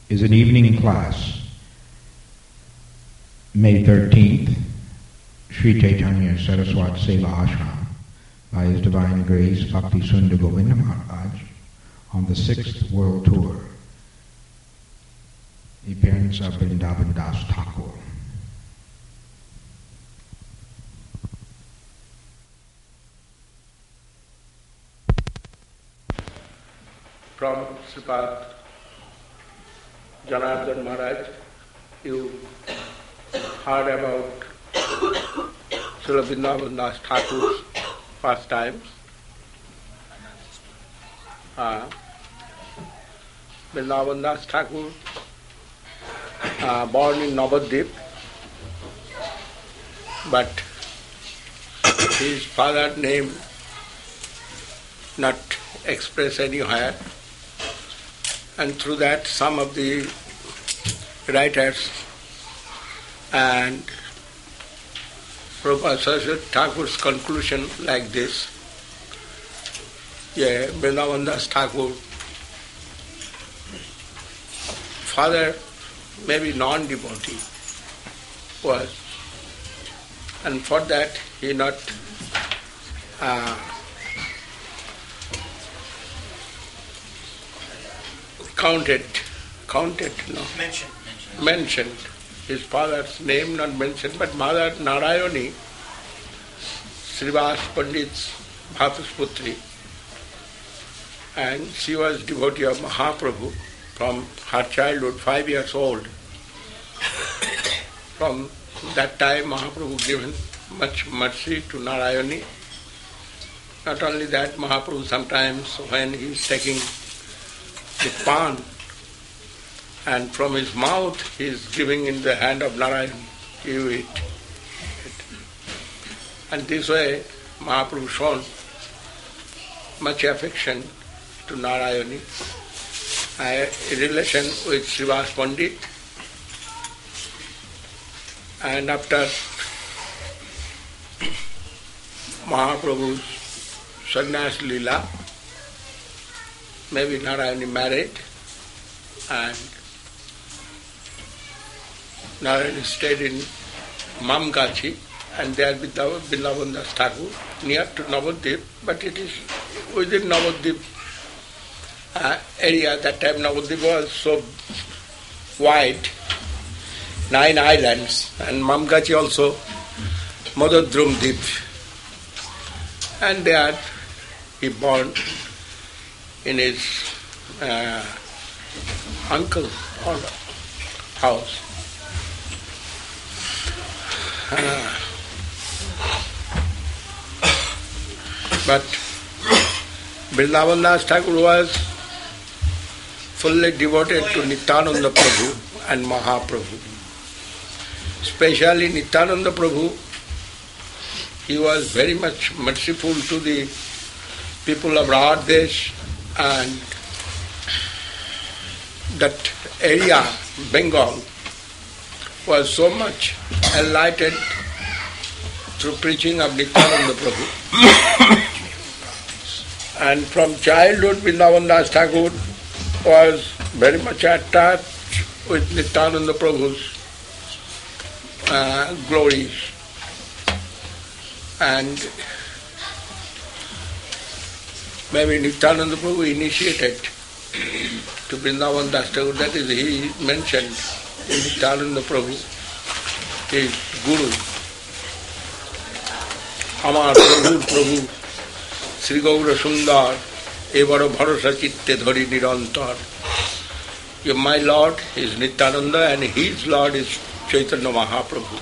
is an evening class. May 13th, Sri Chaitanya Saraswat Seva Ashram, by His Divine Grace Bhakti Sundar Govinda Maharaj, on the 6th World Tour. The appearance of Vrindavan Das Thakur. From Sripad Janardhan Maharaj, you heard about Srila Vrindavan Das Thakur's pastimes. Vrindavan Das Thakur, born in Navadvip, but his father's name not expressed anywhere, and through that some of the writers and Prabhupada Saraswati Thakur's conclusion like this. Vrindavan Das Thakur, father maybe non-devotee was, and for that he not mentioned. His father's name not mentioned, but Mother Narayani, Srivas Pandit's Bhata's Putri, and she was devotee of Mahaprabhu from her childhood, 5 years old. From that time Mahaprabhu given much mercy to Narayani. Not only that, Mahaprabhu sometimes when he is taking the pan and from his mouth he is giving in the hand of Narayana, you eat. And this way Mahaprabhu shown much affection to Narayani, in relation with Srivas Pandit. And after Mahaprabhu's sannyas lila, maybe Narayani married, and Narayani stayed in Mamgachi, and there with Vrindavan Das Thakur, near to Navadvip, but it is within Navadvip area. That time Navadvip was so wide, 9 islands, and Mamgachi also Madhudrum Dip. And there he born in his uncle's house. But Vrindavan Das Thakur was fully devoted to Nityananda Prabhu and Mahaprabhu. Especially Nityananda Prabhu, he was very much merciful to the people of Radhesh, and that area, Bengal, was so much enlightened through preaching of Nityananda Prabhu. And from childhood, Vrindavan Das Thakur was very much attached with Nityananda Prabhu's glories. And maybe Nityananda Prabhu initiated to Vrindavan Das Thakur, that is, he mentioned in Nityananda Prabhu, his Guru. Amar Prabhu, Sri Gaura Sundar, Evaro Bharasa Chitte Dhari Nirantar. My Lord is Nityananda and his Lord is Chaitanya Mahaprabhu.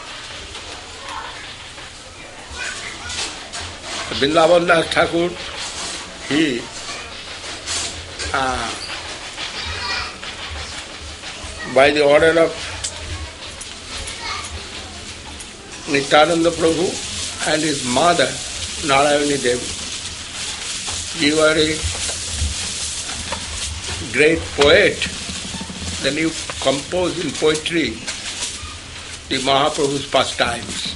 Vrindavan Das Thakur, he by the order of Nityananda Prabhu and his mother, Narayani Devi, you are a great poet, then you compose in poetry the Mahaprabhu's pastimes.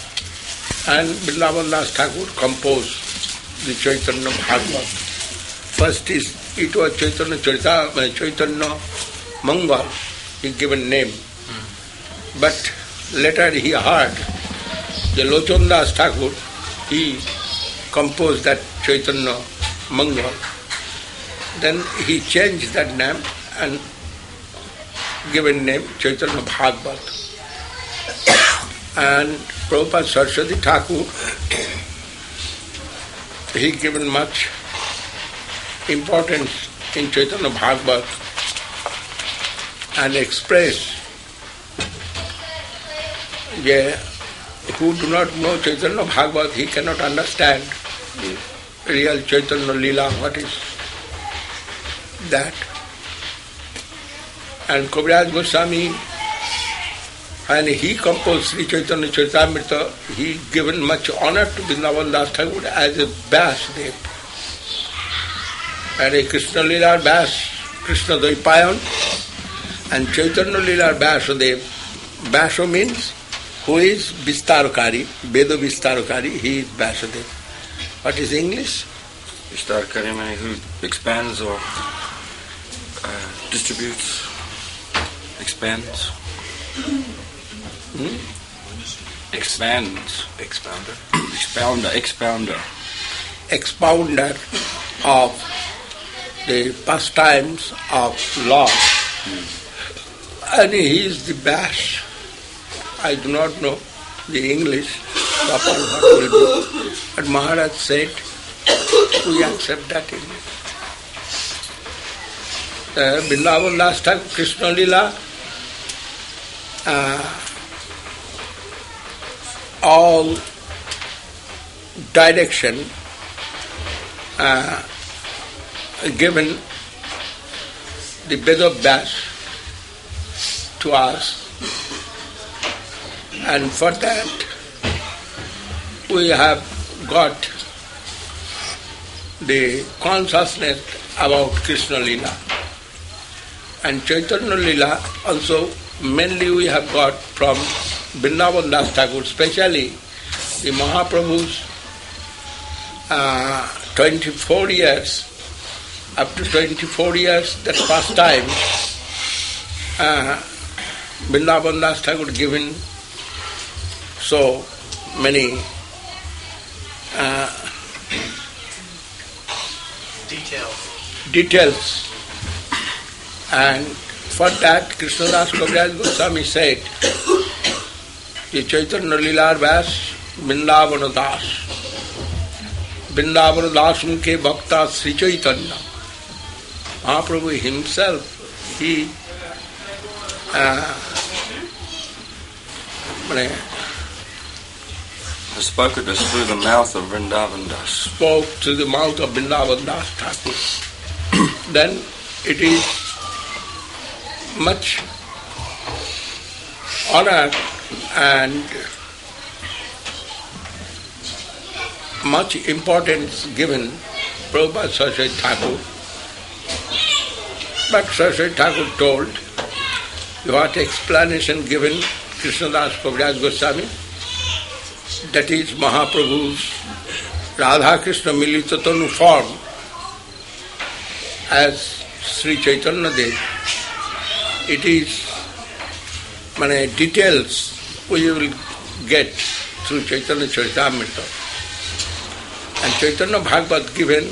And Vrindavan Das Thakur composed the Chaitanya Bhagavat. First it was Chaitanya Chaitanya Mangal, he given name. But later he heard the Lochon Das Thakur, he composed that Chaitanya Mangal. Then he changed that name and given name Chaitanya Bhagavad. And Prabhupada Saraswati Thakur, he given much importance in Chaitanya Bhagavad and expressed who do not know Chaitanya Bhagavad, he cannot understand the real Chaitanya Leela, what is that. And Kaviraj Goswami, when he composed Sri Chaitanya Charitamrita, he given much honor to Vrindavan Das Thakur as a Vyasdev. And a Krishna Leela Vyas, Krishna Dvaipayan, and Chaitanya Leela Vyasadev. Vyasa means who is Vistarkari, Veda Vistarkari, he is Vyasadev. What is English? Vistarkari means who expands or distributes, expands. Expands. Expounder of the pastimes of Lord. And he is the Vyas. I do not know the English proper what will do. But Maharaj said, we accept that English. Vrindavan Das Thakur, Krishna Leela, all direction given the Veda Vyas to us, and for that we have got the consciousness about Krishna Leela. And Chaitanya Leela also mainly we have got from Vrindavan Das Thakur, especially the Mahaprabhu's 24 years, up to 24 years, that past time, Vrindavan Das Thakur given so many details. And for that, Krishnadas Kaviraj Goswami said, the Chaitanya Leela Vyas Vrindavan Das. Vrindavan Das unke bhakta Sri Chaitanya. Mahaprabhu himself, he spoke it through the mouth of Vrindavan Das. Spoke through the mouth of Vrindavan Das Thakur. Then it is much honor and much importance given Prabhupada Saraswati Thakur. But Saraswati Thakur told, what explanation given Krishnadas Kaviraj Goswami, that is Mahaprabhu's Radha Krishna Milita Tanu form as Sri Chaitanya Dev. It is details we will get through Chaitanya Charitamrita. And Chaitanya Bhagavad given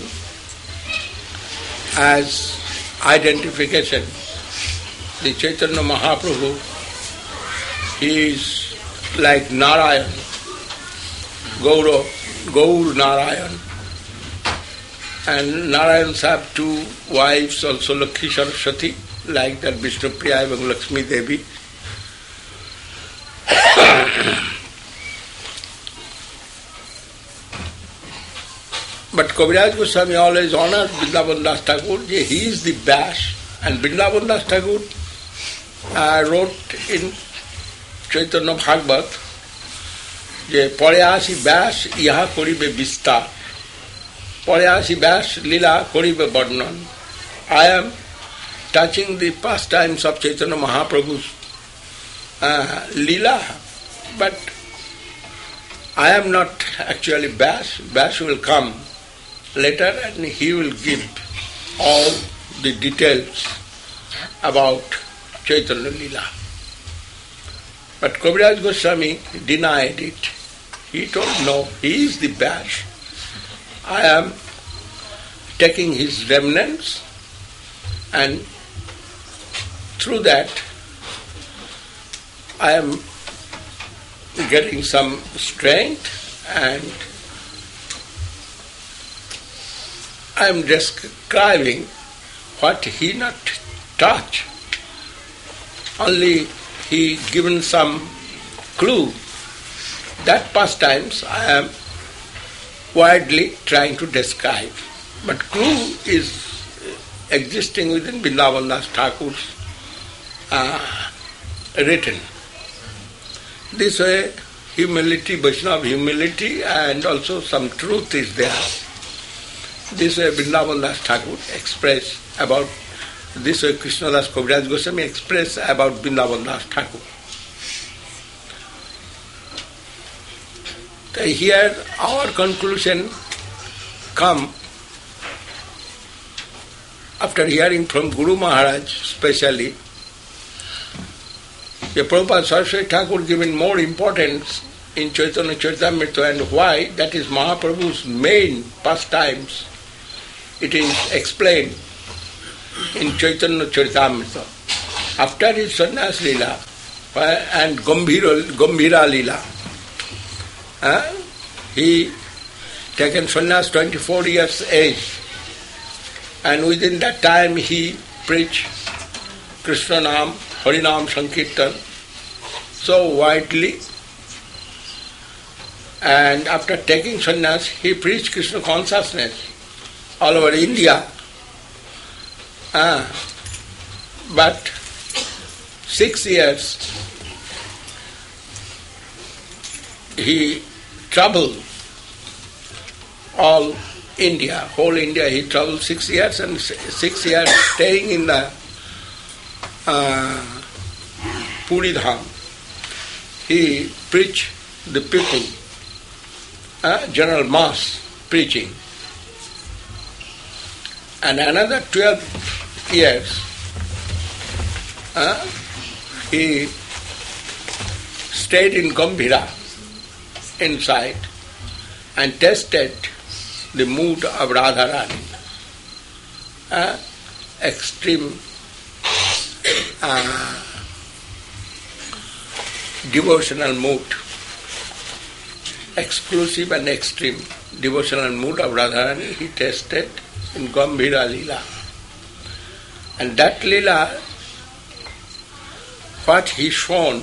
as identification. The Chaitanya Mahaprabhu, he is like Narayan, Gaur Narayan. And Narayans have two wives, also Lakshmi Saraswati, like that Vishnu Priya and Lakshmi Devi. But Kaviraj Goswami always honored Vrindavan Das Thakur. He is the Vyas, and Vrindavan Das Thakur wrote in Chaitanya Bhagavad, পরে আসি ব্যাস ইহা করিবে বিস্তার, পরে আসি ব্যাস লীলা করিবে বর্ণন. I am touching the pastimes of Chaitanya Mahaprabhu's Leela, but I am not actually Vyas. Vyas will come later and he will give all the details about Chaitanya Lila. But Kaviraj Goswami denied it. He told, no, he is the Vyas. I am taking his remnants, and through that I am getting some strength, and I am describing what he not touched. Only he given some clue. That pastimes I am widely trying to describe. But clue is existing within Vrindavan Das Thakur's written. This way, humility, Vaishnava humility, and also some truth is there. This way Vrindavan Das Thakur expressed about, this way Krishna Das Kaviraj Goswami expressed about Vrindavan Das Thakur. So here our conclusion come after hearing from Guru Maharaj specially. The Prabhupada Saraswati Thakur given more importance in Chaitanya Charitamrita, and why? That is Mahaprabhu's main pastimes. It is explained in Chaitanya Charitamrita. After his Sannyas Lila and Gambhira Lila, he taken sannyas 24 years age, and within that time he preached Krishna Nam, Harinam Sankirtan so widely, and after taking sannyas he preached Krishna consciousness all over India. But 6 years he traveled all India, whole India. He traveled 6 years, and 6 years staying in the Puri Dham. He preached the people, general mass preaching. And another 12 years he stayed in Gambhira inside and tested the mood of Radharani. Extreme devotional mood, exclusive and extreme devotional mood of Radharani he tested in Gambhira Lila. And that Lila, what he shown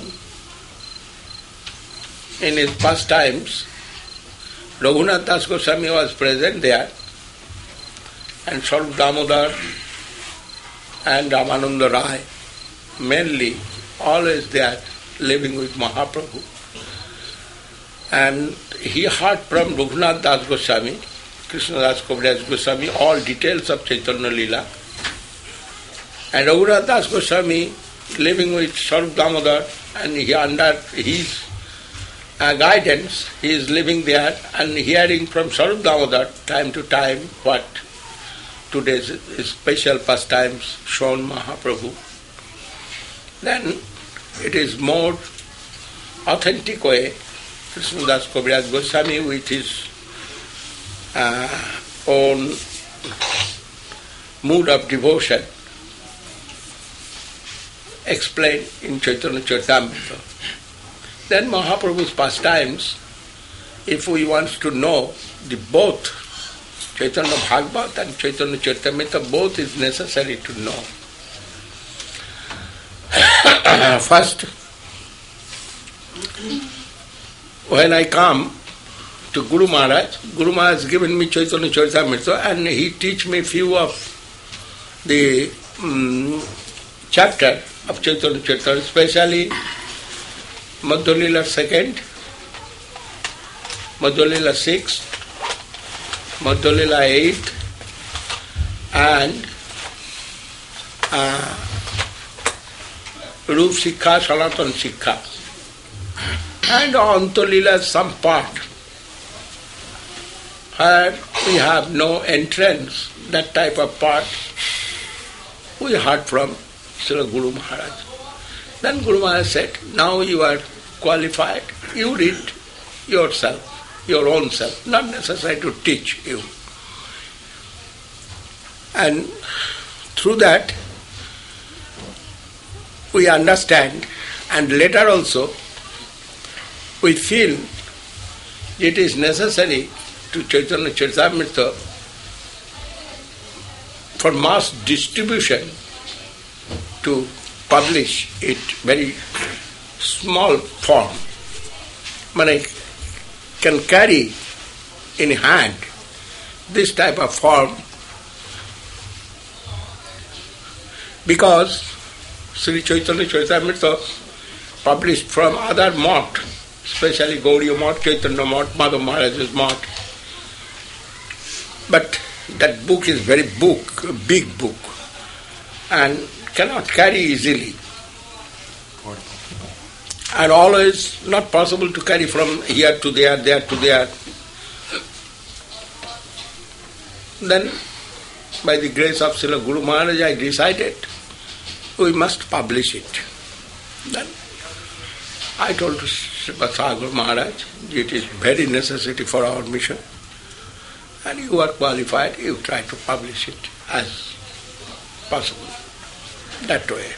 in his pastimes, Raghunath Das Goswami was present there, and Swarup Damodar and Ramananda Rai, mainly always there living with Mahaprabhu. And he heard from Raghunath Das Goswami, Krishna Das Kaviraj Goswami, all details of Chaitanya Lila. And Raghunath Das Goswami living with Swarup Damodar, and he under his guidance, he is living there and hearing from Swarup Damodar time to time what today's special pastimes shown Mahaprabhu. Then it is more authentic way, Krishna Das Kaviraj Goswami with his own mood of devotion explained in Chaitanya Charitamrita. Then Mahaprabhu's pastimes, if we want to know the both Chaitanya Bhagavat and Chaitanya Charitamrita, both is necessary to know. First, when I come to Guru Maharaj has given me Chaitanya Charitamrita, and he teach me few of the chapter of Chaitanya Charitamrita, especially Madhya Lila 2nd, Madhya Lila 6th, Madhya Lila 8th, and Rup Sikha, Sanatan Sikha, and Anta Lila some part where we have no entrance, that type of part we heard from Srila Guru Maharaj. Then Guru Maharaj said, now you are qualified, you read yourself, your own self, not necessary to teach you. And through that, we understand, and later also, we feel it is necessary to Chaitanya Charitamrita for mass distribution to publish it very small form. One can carry in hand this type of form because Sri Chaitanya Charitamrita published from other mott, especially Gaudiya mott, Chaitanya mott, Madhav Maharaj's mott. But that book is very big book, and cannot carry easily. And always not possible to carry from here to there to there. Then, by the grace of Srila Guru Maharaj, I decided we must publish it. Then I told Srimad Sagar Maharaj, it is very necessary for our mission, and you are qualified, you try to publish it as possible. That way.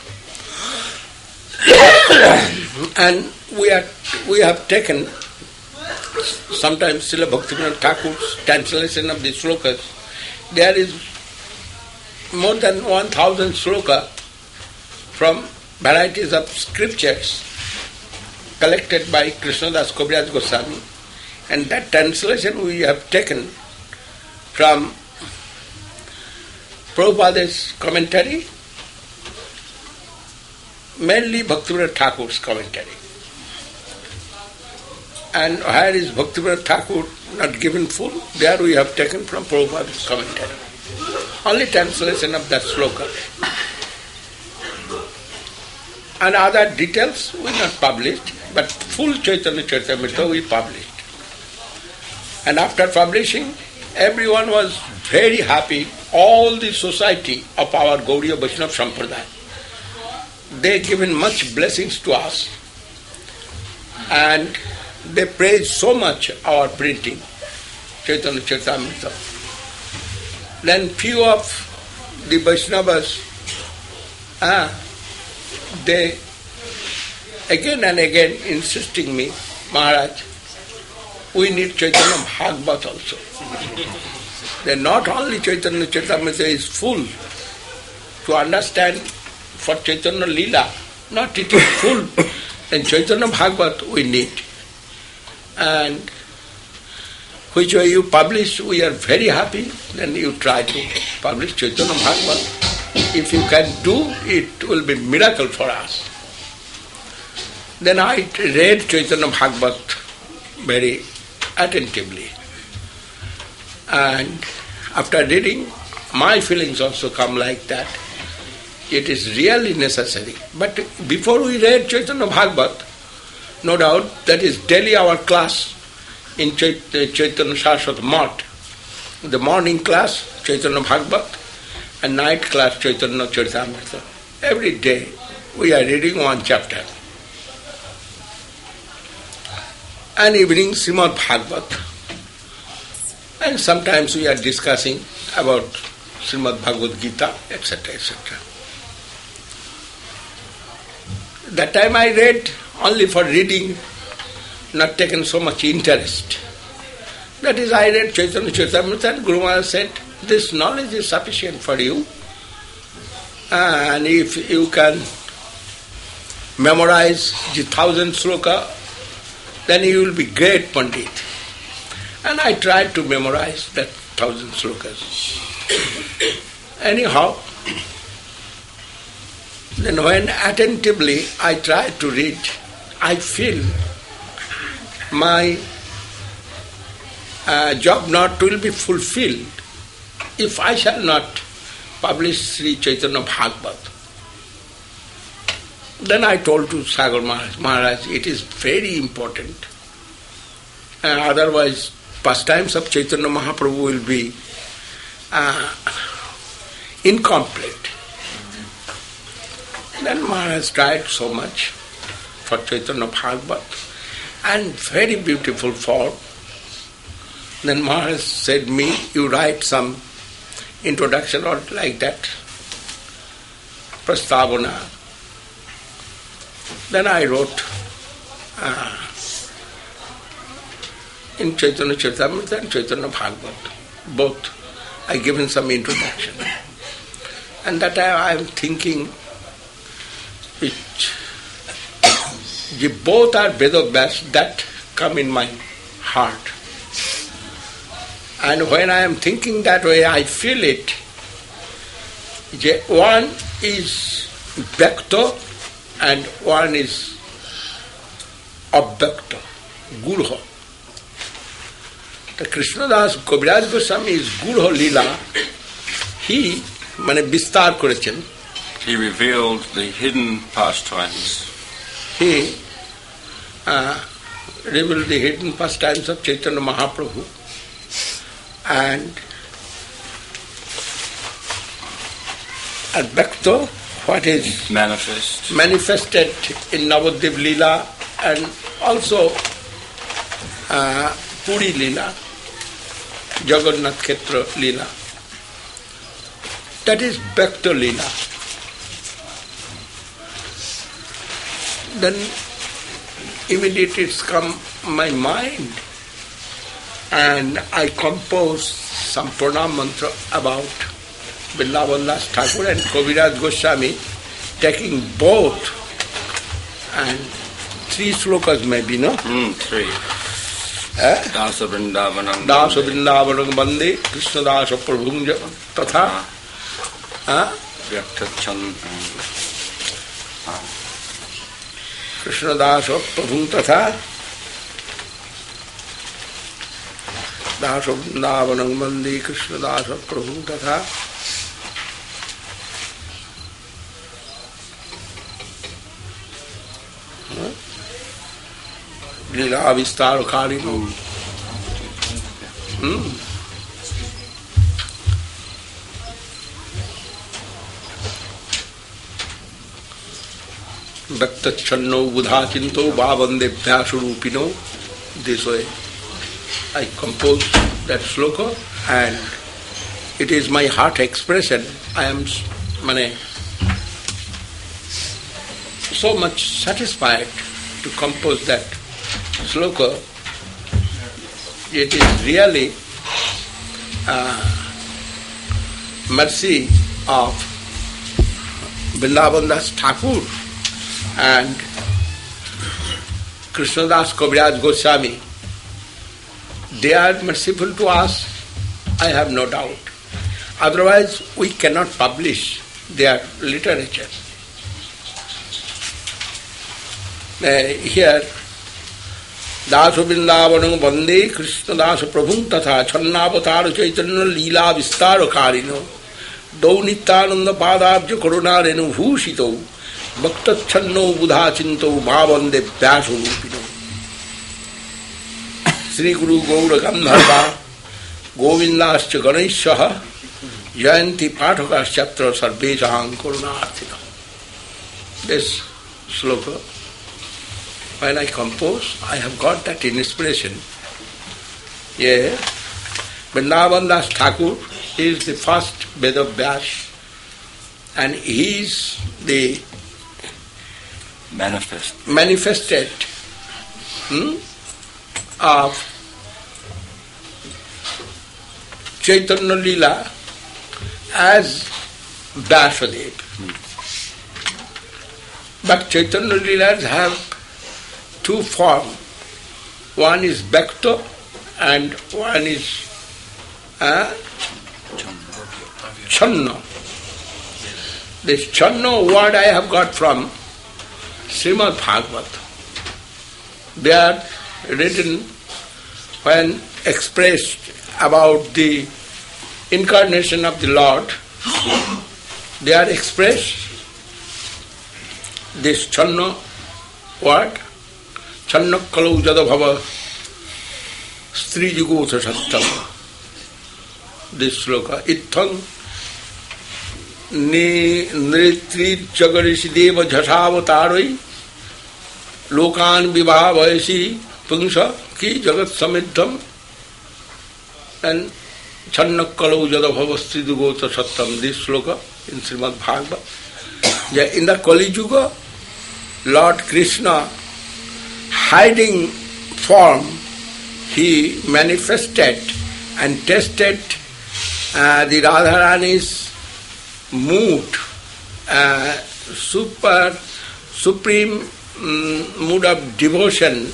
And we have taken sometimes Srila Bhaktivinoda Thakur's translation of the slokas. There is more than 1,000 sloka from varieties of scriptures collected by Krishnadas Kaviraj Goswami, and that translation we have taken from Prabhupada's commentary, mainly Bhaktivinoda Thakur's commentary. And where is Bhaktivinoda Thakur not given full, there we have taken from Prabhupada's commentary. Only translation of that sloka. And other details we not published, but full Chaitanya Charitamrita we published. And after publishing, everyone was very happy, all the society of our Gaudiya Vaishnava Sampradaya. They given much blessings to us, and they praised so much our printing, Chaitanya Charitamrita. Then few of the Vaishnavas, they again and again insisting me, Maharaj, we need Chaitanya Bhagavat also. Then not only Chaitanya Charitamrita is full to understand for Chaitanya Leela, not it is full, and Chaitanya Bhagavat we need. And which way you publish, we are very happy, then you try to publish Chaitanya Bhagavat. If you can do, it will be miracle for us. Then I read Chaitanya Bhagavat very attentively. And after reading, my feelings also come like that. It is really necessary. But before we read Chaitanya Bhagavat, no doubt that is daily our class in Chaitanya Saraswati Math. The morning class, Chaitanya Bhagavat, and night class, Chaitanya Charitamrita. Every day we are reading one chapter. And evening Srimad Bhagavat. And sometimes we are discussing about Srimad Bhagavad Gita, etc., etc. That time I read only for reading, not taken so much interest. That is, I read Chaitanya Charitamrita, and Guru Maharaj said, this knowledge is sufficient for you, and if you can memorize the 1,000 sloka, then you will be great Pandit. And I tried to memorize that 1,000 slokas. Anyhow, then when attentively I try to read, I feel my job not will be fulfilled if I shall not publish Sri Chaitanya Bhagavat. Then I told to Sagar Maharaj, it is very important. Otherwise, pastimes of Chaitanya Mahaprabhu will be incomplete. Then Maharaj tried so much for Chaitanya Bhagavat, and very beautiful form. Then Maharaj said me, you write some introduction or like that, Prastavana. Then I wrote in Chaitanya Charitamrita and Chaitanya Bhagavat, both. I given some introduction. And that I am thinking, which both are Vedavyas that come in my heart. And when I am thinking that way, I feel it. One is Vyakta and one is Avyakta, Gurha. The Krishnadas Kaviraj Goswami is Gurha Lila. He Bistar Korechen. He revealed the hidden pastimes. He revealed the hidden pastimes of Chaitanya Mahaprabhu. And Vyakta, what is manifested in Navadvip Leela and also Puri Leela, Jagannath Kshetra Leela. That is Vyakta Leela. Then immediately it's come my mind, and I composed some pranam mantra about Vrindavan Das Thakur and Kaviraj Goswami, taking both, and 3 slokas maybe, no? 3. Dasa Vrindavanam Bande, Krishna Dasa Prabhunja Tatha Vyaktachan Krishna Dasa Prabhung Tatha Dasa Vrindavanam Bande, Krishna Dasa Prabhung Tatha Leela Vistar Karino. Bhaktachanno Budhachinto Bhavande Vyasarupino. This way I composed that sloka, and it is my heart expression. I am so much satisfied to compose that sloka. It is really mercy of Vrindavan Das Thakur and Krishnadas Kaviraj Goswami. They are merciful to us, I have no doubt. Otherwise, we cannot publish their literature. Here, Dasa Vrindavanam Bande Krishna Dasa Prabhum Tatha Channavatar Chaitanya Leela Vistara Karino Daunitananda Padabja Karuna Renu Bhushito Bhaktachanno Budhachinto Bhavande Vyasarupino. Sri Guru Gaura Gandharva Govindascha Ganeshaha Jayanti Pathakaschatra Sarvesaham Karunarthika. This sloka, when I compose, I have got that inspiration. Yeah. Vrindavan Das Thakur is the first Vedavyas, and he is the manifested of Chaitanya Leela as Vyasadeva. But Chaitanya Leelas have 2 forms. One is Vyakta and one is Channa. This Channa word I have got from Srimad Bhagavat. They are written when expressed about the incarnation of the Lord. They are expressed this Channa word. Channa kalau jada bhava stri jugotha sattam. This sloka. Itham नृत्रि जगरिषि देव झठावतारई लोकान विवाह वयसी पुंस की जगत समिद्धम and Channakkalo Jadabhavasti Dugota Sattam, this sloka in Srimad Bhagavad. In the Kali Yuga, Lord Krishna, hiding form, he manifested and tested the Radharani's mood, supreme mood of devotion,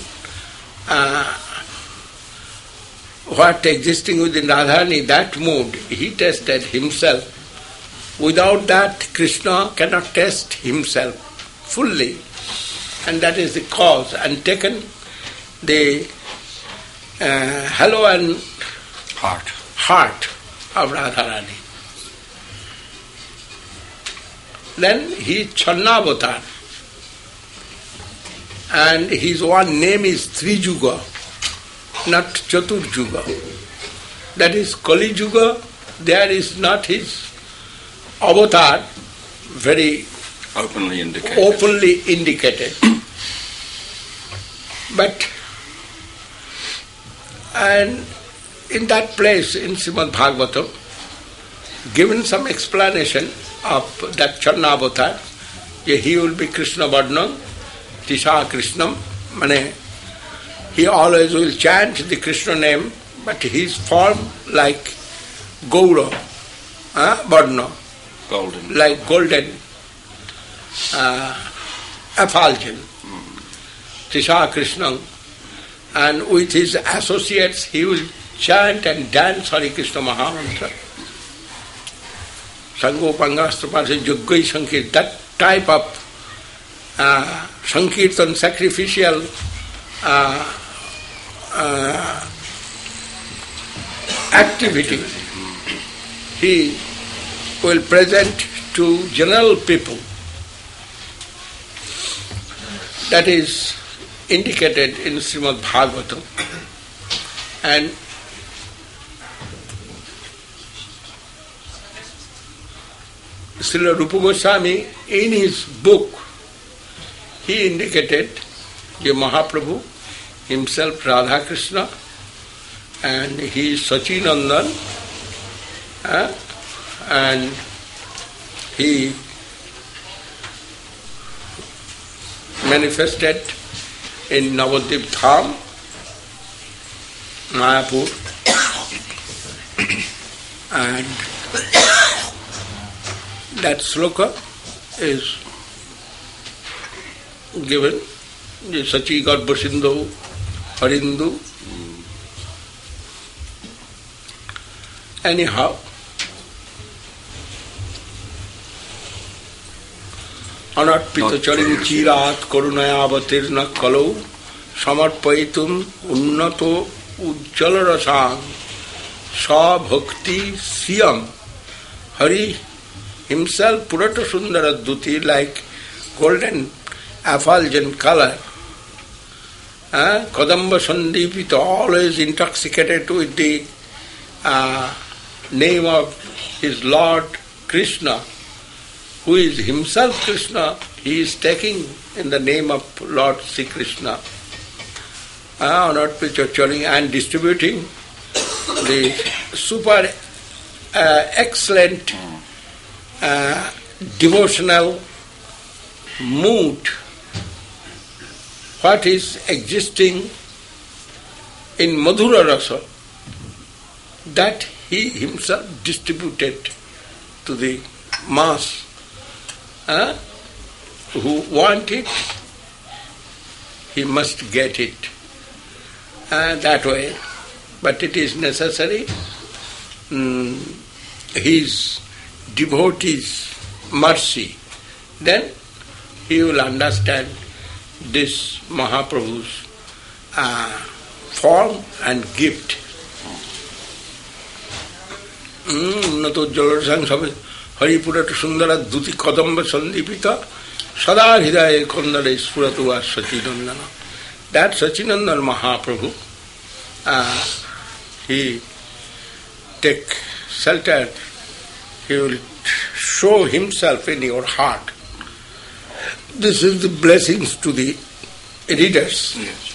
what existing within Radharani, that mood, he tested himself. Without that, Krishna cannot test himself fully. And that is the cause. And taken the halo and heart of Radharani. Then he is Channavatar. And his one name is Trijuga, not Chaturjuga. That is Kali Yuga, there is not his avatar very openly indicated. But, and in that place in Srimad Bhagavatam, given some explanation of that Channa avatar, he will be Krishna Varnam, Tisha Krishnam, he always will chant the Krishna name, but his form like Gaura, Varna, golden, like golden effulgence, Tisha Krishnam, and with his associates he will chant and dance Hare Krishna Mahamantra. Sangopangasthapase Yuggai Sankirtan, that type of Sankirtan, sacrificial activity, he will present to general people. That is indicated in Srimad Bhagavatam. And Srila Rupa Goswami, in his book, he indicated the Mahaprabhu himself, Radha Krishna, and he is Sachinandan, and he manifested in Navadvip Dham, Mayapur, and that sloka is given, Sachi Garbhasindhu Harindu. Anyhow, Anarpita Charim Chirat Karunaya Avatirna Kalau Samarpaitum Unnato Ujjalarasang Sa Bhakti Siyam. Hari himself Purata Sundara Duti, like golden effulgent color, Kadamba Sandipita, always intoxicated with the name of his Lord Krishna, who is himself Krishna. He is taking in the name of Lord Sri Krishna, and distributing the super excellent devotional mood, what is existing in Madhura Rasa, that he himself distributed to the mass who want it. He must get it that way. But it is necessary his devotees' mercy. Then he will understand this Mahaprabhu's form and gift. Nato Jalarasang Sabe Haripurata Sundara Duti Kadamba Sandipita Sada Hidaya Kondare Spuratuva Sachinandana. That Sachinandana Mahaprabhu, he take shelter, he will show himself in your heart. This is the blessings to the readers. Yes.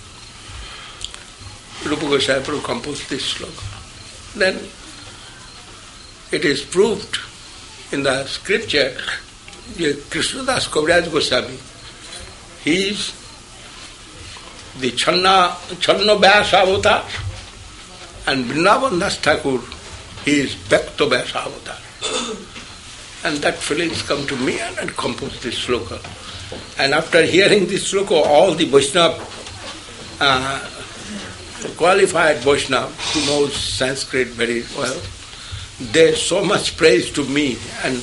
Rupa Goswami Prabhu composed this sloka. Then it is proved in the scripture that Krishnadas Kaviraj Goswami, he is the Channa Vyasa avatar, and Vrindavan Das Thakur, he is Bhakta Vyasa avatar. And that feelings come to me and I compose this sloka. And after hearing this sloka, all the Vaishnava, qualified Vaishnava who knows Sanskrit very well, they so much praise to me and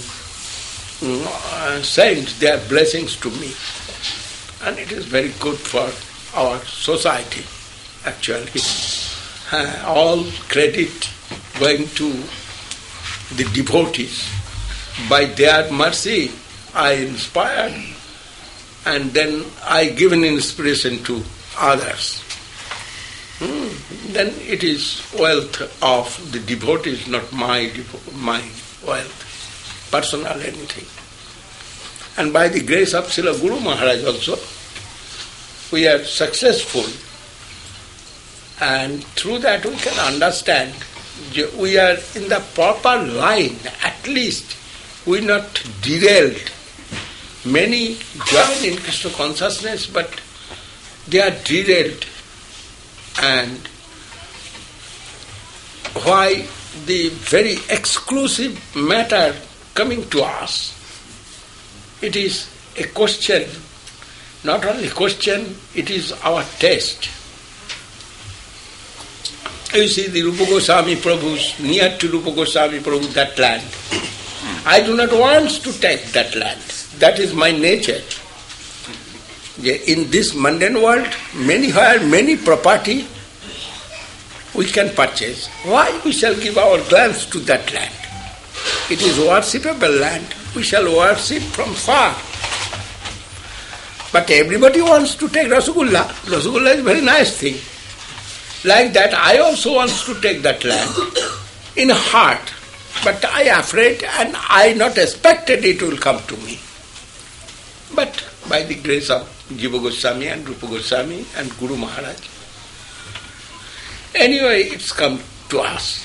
send their blessings to me. And it is very good for our society, actually. All credit going to the devotees. By their mercy, I inspired, and then I give an inspiration to others. Then it is wealth of the devotees, not my wealth, personal anything. And by the grace of Srila Guru Maharaj also, we are successful. And through that we can understand we are in the proper line, at least we are not derailed. Many join in Krishna consciousness, but they are derailed. And why the very exclusive matter coming to us, it is a question, not only question, it is our test. You see the Rupa Goswami Prabhu's, near to Rupa Goswami Prabhu, that land. I do not want to take that land. That is my nature. In this mundane world, many property we can purchase. Why we shall give our glance to that land? It is worshipable land. We shall worship from far. But everybody wants to take Rasgulla. Rasgulla is a very nice thing. Like that, I also want to take that land in heart. But I am afraid and I not expected it will come to me. But by the grace of Jiva Goswami and Rupa Goswami and Guru Maharaj, anyway, it's come to us.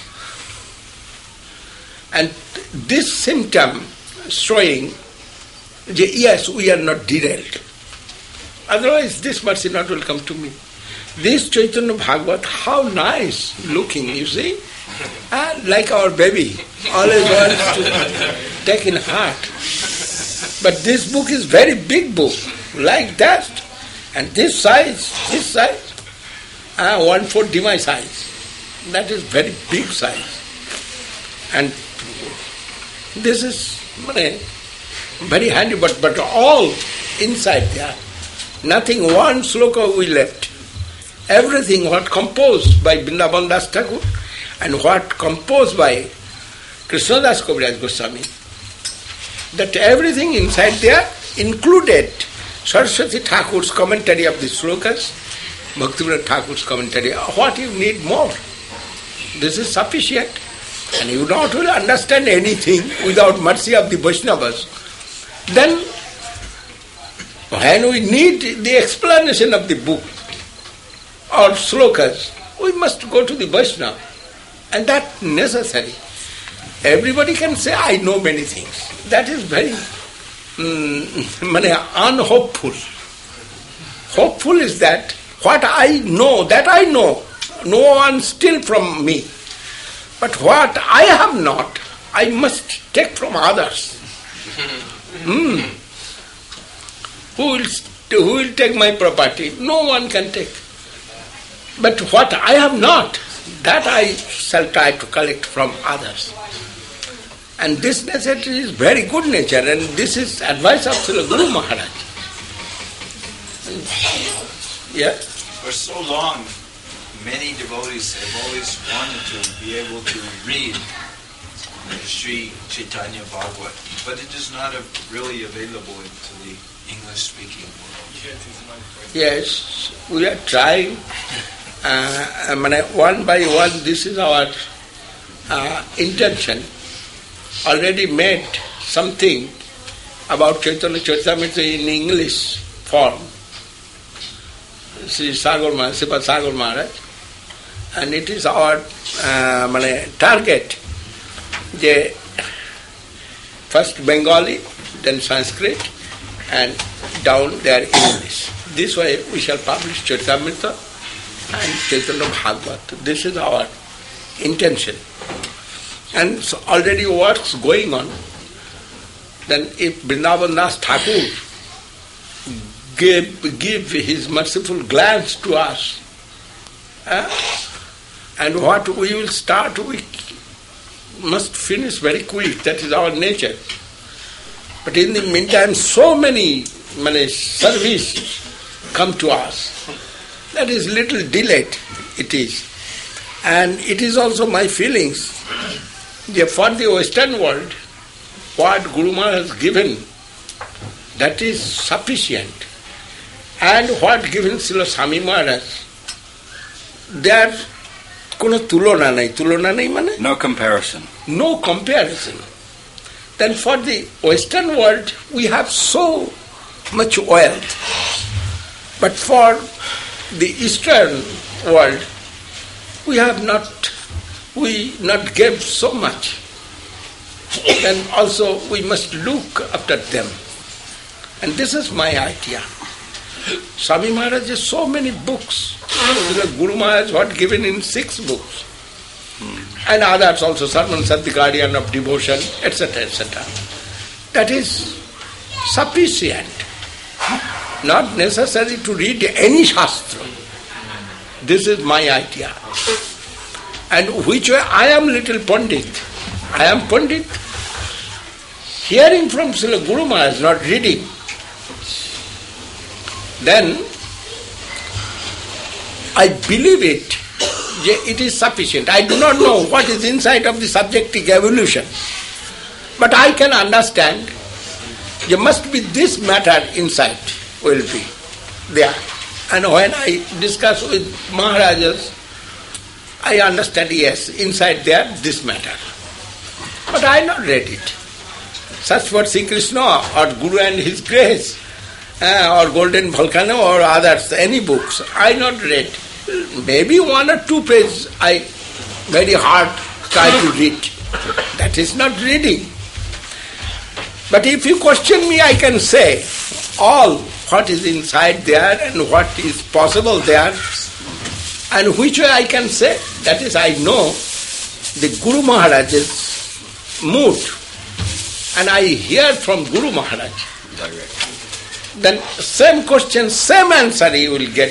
And this symptom showing, yes, we are not derailed. Otherwise, this mercy not will come to me. This Chaitanya Bhagavat, how nice looking, you see? Like our baby, always wants to take in heart. But this book is very big book, like that. And this size, 1/4 my size. That is very big size. And this is very handy, but all inside there. Nothing, one sloka we left. Everything what composed by Vrindavan Das Thakur and what composed by Krishnadas Kaviraj Goswami, that everything inside there included Saraswati Thakur's commentary of the slokas, Bhaktivinoda Thakur's commentary. What you need more? This is sufficient. And you not will understand anything without mercy of the Vaishnavas. Then, when we need the explanation of the book or slokas, we must go to the Vaishnava. And that necessary. Everybody can say, I know many things. That is very unhopeful. Hopeful is that what I know, that I know. No one steal from me. But what I have not, I must take from others. Who will take my property? No one can take. But what I have not, that I shall try to collect from others. And this nature is very good nature, and this is advice of Srila Guru Maharaj. Yeah? For so long, many devotees have always wanted to be able to read Sri Chaitanya Bhagavat, but it is not really available to the English-speaking world. Yes, we are trying. One by one, this is our intention. Already made something about Chaitanya Charitamrita in English form. Sri Sripad Sagar Maharaj, and it is our target. First Bengali, then Sanskrit, and down there English. This way we shall publish Charitamrita and Chaitanya Bhagavat. This is our intention. And so already works going on. Then if Vrindavan Das Thakur give his merciful glance to us, and what we will start, we must finish very quick. That is our nature. But in the meantime, so many service come to us. That is little delayed, it is. And it is also my feelings that for the Western world, what Guru Maharaj has given, that is sufficient. And what given Srila Swami Maharaj, there kono tulona nahi mane? No comparison. No comparison. Then for the Western world, we have so much wealth. But for the Eastern world, we not gave so much. And also we must look after them. And this is my idea. Swami Maharaj has so many books. The Guru Maharaj was given in 6 books. And others also, Sarvan Sat, the Guardian of Devotion, etc., etc. That is sufficient. Not necessary to read any Shastra. This is my idea. And which way I am little Pandit. I am Pandit. Hearing from Srila Guru Maharaj, not reading. Then I believe it is sufficient. I do not know what is inside of the subjective evolution. But I can understand there must be this matter inside will be there. And when I discuss with Maharajas, I understand, yes, inside there this matter. But I not read it. Such for Sri Krishna or Guru and His Grace or Golden Volcano or others, any books, I not read. Maybe 1 or 2 pages I very hard try to read. That is not reading. But if you question me, I can say all what is inside there and what is possible there, and which way I can say. That is, I know the Guru Maharaj's mood, and I hear from Guru Maharaj. Then same question, same answer you will get.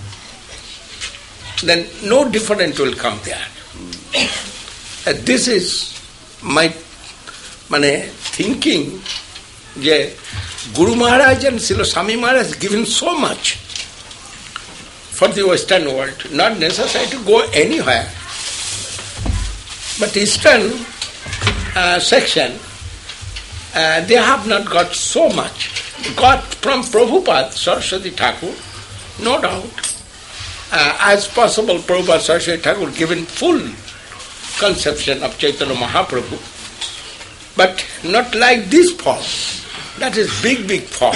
Then no difference will come there. This is my thinking. Guru Maharaj and Srila Swami Maharaj has given so much for the Western world, not necessary to go anywhere. But Eastern section, they have not got so much. Got from Prabhupada, Saraswati Thakur, no doubt. As possible, Prabhupada Saraswati Thakur given full conception of Chaitanya Mahaprabhu, but not like this form. That is big form.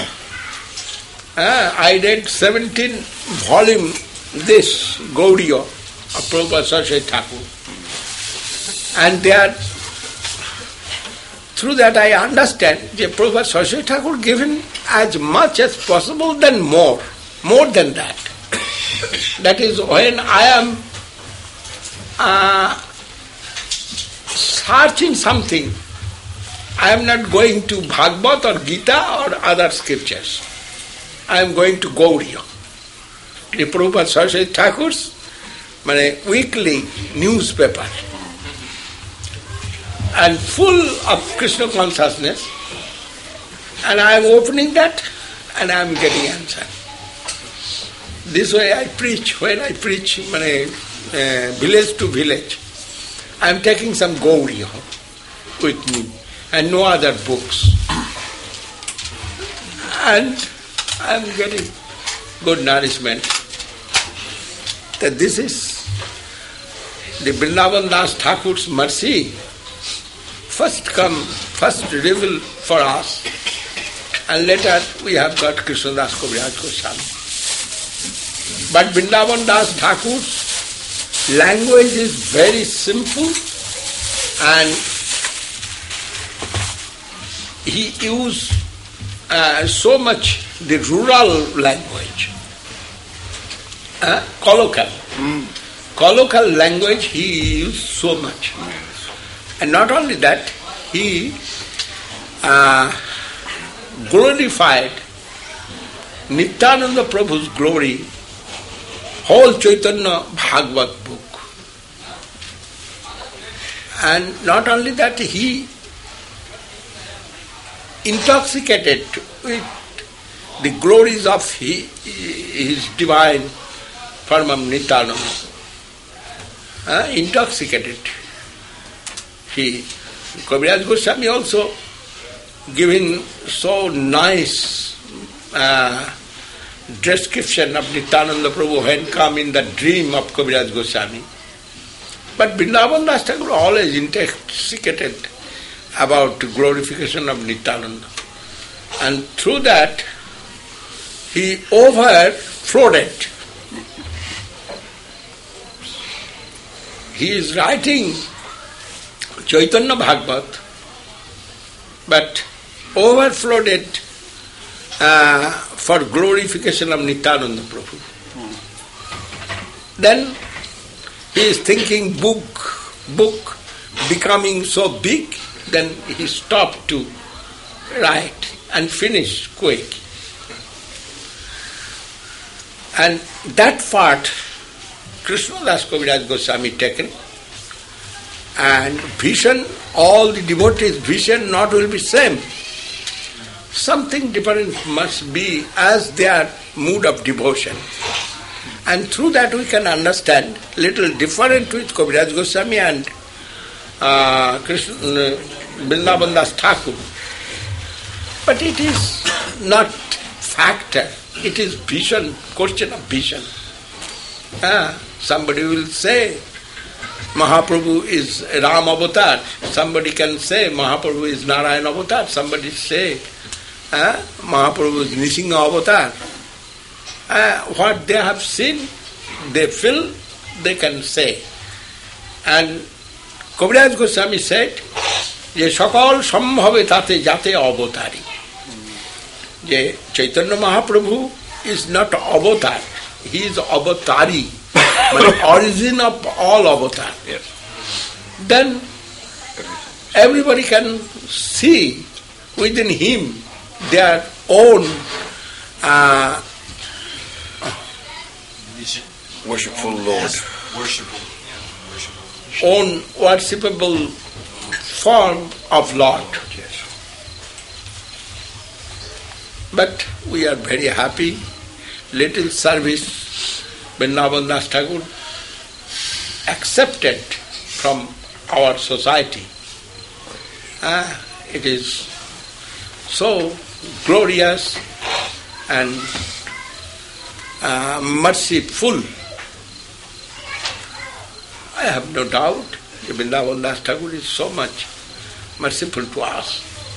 I read 17 volume this Gaudiya of Prabhupada Saraswati Thakur, and there, through that I understand that Prabhupada Saraswati Thakur given as much as possible, then more than that. That is, when I am searching something, I am not going to Bhagavad or Gita or other scriptures. I am going to Gaudiya. The Prabhupada Saraswati Thakur's weekly newspaper, and full of Krishna consciousness, and I am opening that and I am getting answer. This way I preach. When I preach village to village, I am taking some Gaudiya with me and no other books. And I am getting good nourishment. That this is the Vrindavan Das Thakur's mercy first reveal for us, and later we have got Krishnadas Kaviraj Goswami. But Vrindavan Das Thakur's language is very simple, and he used so much the rural language, colloquial. Colloquial language he used so much. And not only that, he glorified Nityananda Prabhu's glory, whole Chaitanya Bhagavat book. And not only that, he intoxicated with the glories of his divine form of Nityananda. Intoxicated. Kaviraj Goswami also giving so nice description of Nityananda Prabhu when come in the dream of Kaviraj Goswami. But Vrindavan Das Thakur always intoxicated about glorification of Nityananda. And through that, he overflowed. He is writing Chaitanya Bhagavat, but overflowed it for glorification of Nityananda Prabhu. Then he is thinking book becoming so big, then he stopped to write and finish quick. And that part Krishnadas Kaviraj Goswami taken, and vision, all the devotees' vision not will be same. Something different must be as their mood of devotion. And through that we can understand little different with Kaviraj Goswami and Vrindavan Das Thakur. But it is not factor, it is vision, question of vision. Somebody will say Mahaprabhu is Ram Avatar. Somebody can say Mahaprabhu is Narayana Avatar. Somebody say Mahaprabhu is Nrsimha Avatar. What they have seen, they feel, they can say. And Kaviraj Goswami said, যে সকল সম্ভবে তাতে যাতে অবতারী, যে Chaitanya Mahaprabhu is not avatar, he is avatari, origin of all avatar. Yes. Then everybody can see within him their own Worshipful Lord. Own worshipable form of Lord. Yes. But we are very happy. Little service Vrindavan Das Thakur accepted from our society. It is so glorious and merciful. I have no doubt that Vrindavan Das Thakur is so much merciful to us.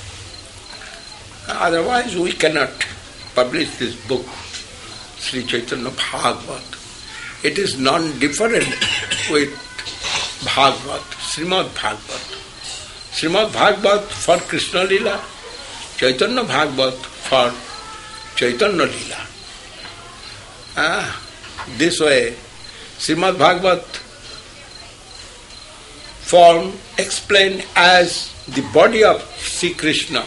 Otherwise we cannot publish this book, Sri Chaitanya Bhagavat. It is non-different with Bhagavat, Srimad Bhagavat. Srimad Bhagavat for Krishna Lila, Chaitanya Bhagavat for Chaitanya Lila. This way, Srimad Bhagavat form explained as the body of Sri Krishna.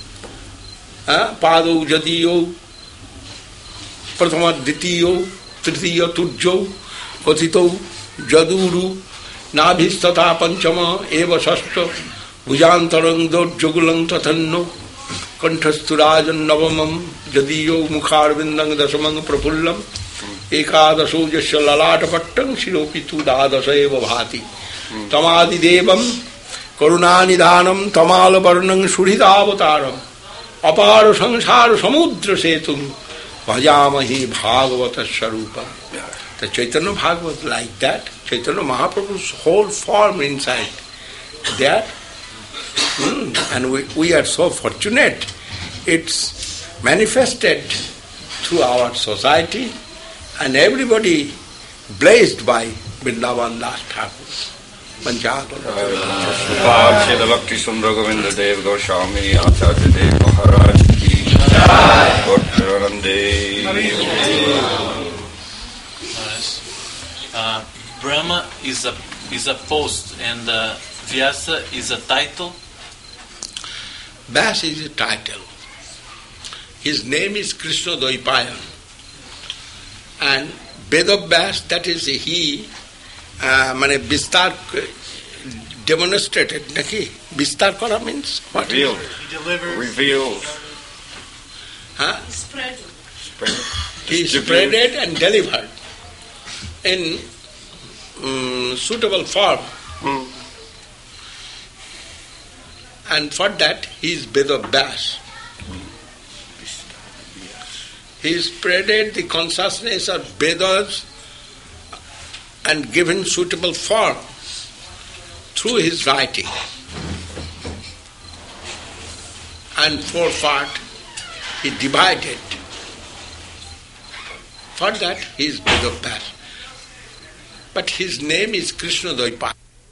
Pado Jadiyo, Prathama Ditiyo, Tritiya Turjo, Patito, Jaduru, Nabhistata Panchama, Eva Shashta, Bhujantarang Jogulang Tatanno, Kanthasturajan Navamam, Jadiyo Mukharvindang Dasamang Prapullam, Ekadaso Jasya Lalata Pattang, Shiropitu Dadasa Eva Bhati, Tamadi Devam, Karunanidhanam, Tamala Varnang Suridavataram, Apara Sansara Samudra Setum, Vajamahi Bhagavata Sarupa. The Chaitanya Bhagavat like that, Chaitanya Mahaprabhu's whole form inside. There, And we are so fortunate. It's manifested through our society, and everybody blessed by Vrindavan Das Thakur. Srila Bhakti Sundar Govinda Dev Goswami Acharya Dev Maharaj Ki Jai. Brahma is a post and Vyasa is a title. Vyasa is a title. His name is Krishna Dvaipayan. And Vedavyas, that is he, Vistar demonstrated, naki? Vistar kara means what? Revealed. He delivered. Revealed. Huh? Spread. He spreaded and delivered in suitable form. And for that he is Vedavyas. He spreaded the consciousness of Vedas and given suitable form through his writing. And 4 parts he divided. For that he is Vedavyas. But his name is Krishna Dvaipayan.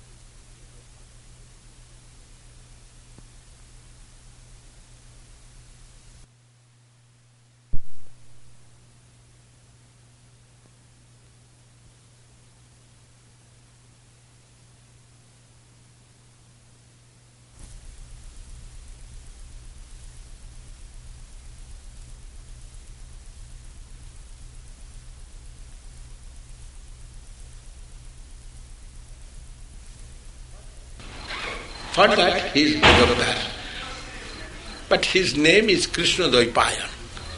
For that he is Vedavyas. But his name is Krishna Dvaipayan.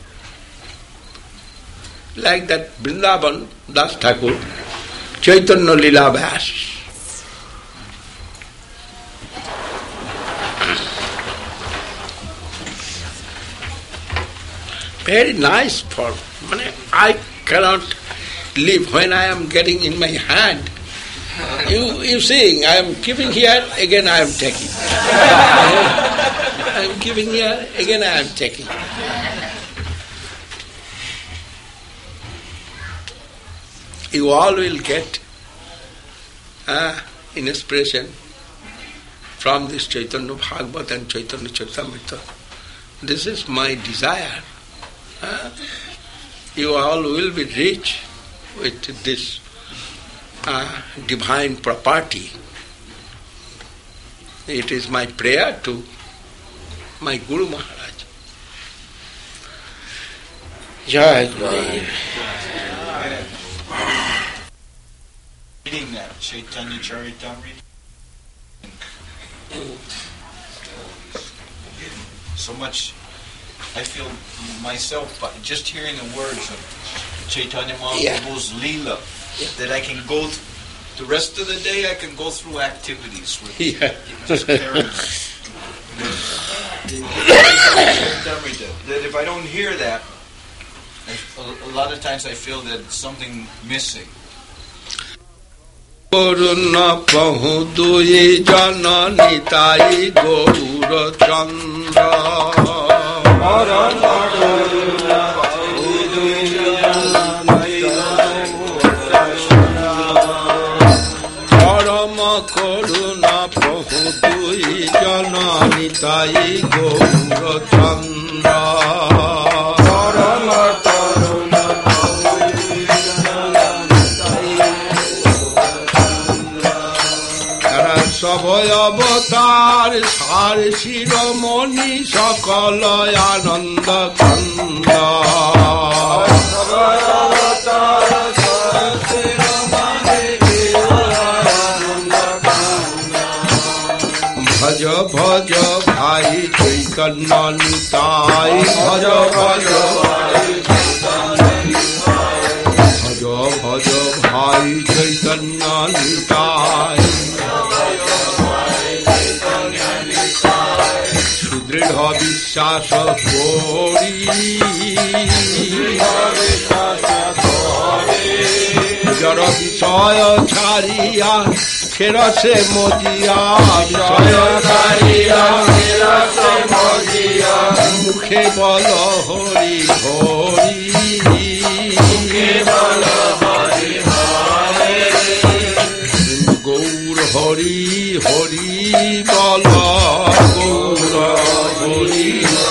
Like that Vrindavan Das Thakur, Chaitanya Lila Vyas. Very nice form. I cannot live when I am getting in my hand. You seeing, I am giving here, again I am taking. I am giving here, again I am taking. You all will get inspiration from this Chaitanya Bhagavat and Chaitanya Charitamrita. This is my desire. You all will be rich with this divine property. It is my prayer to my Guru Maharaj. Jai Guru. Reading that Chaitanya Charitamrita, so much I feel myself by just hearing the words of Chaitanya Mahaprabhu's Leela, that I can go the rest of the day. I can go through activities with just carrying that if I don't hear that, a lot of times I feel that it's something missing. Koruna pahu duyi jana nitai gaura chandra. Koruna pahu duyi jana nitai gaura chandra. Parama koruna pahu duyi jana nitai gaura chandra. Parama koruna সভয় অবতার সার শিরোমণি সকল আনন্দ কন্দ ভজ ভজ ভাই চৈতন্য নিতাই ভজ ভজ ভজ ভজ ভাই চৈতন্য নিতাই সুদৃঢ় বিশ্বাস করি জড় বিষয় ছাড়িয়া মুখে রসে মজিয়া বিষয়কারিয়া মুখে বল হরি হরি গৌর হরি হরি বল গৌর হরি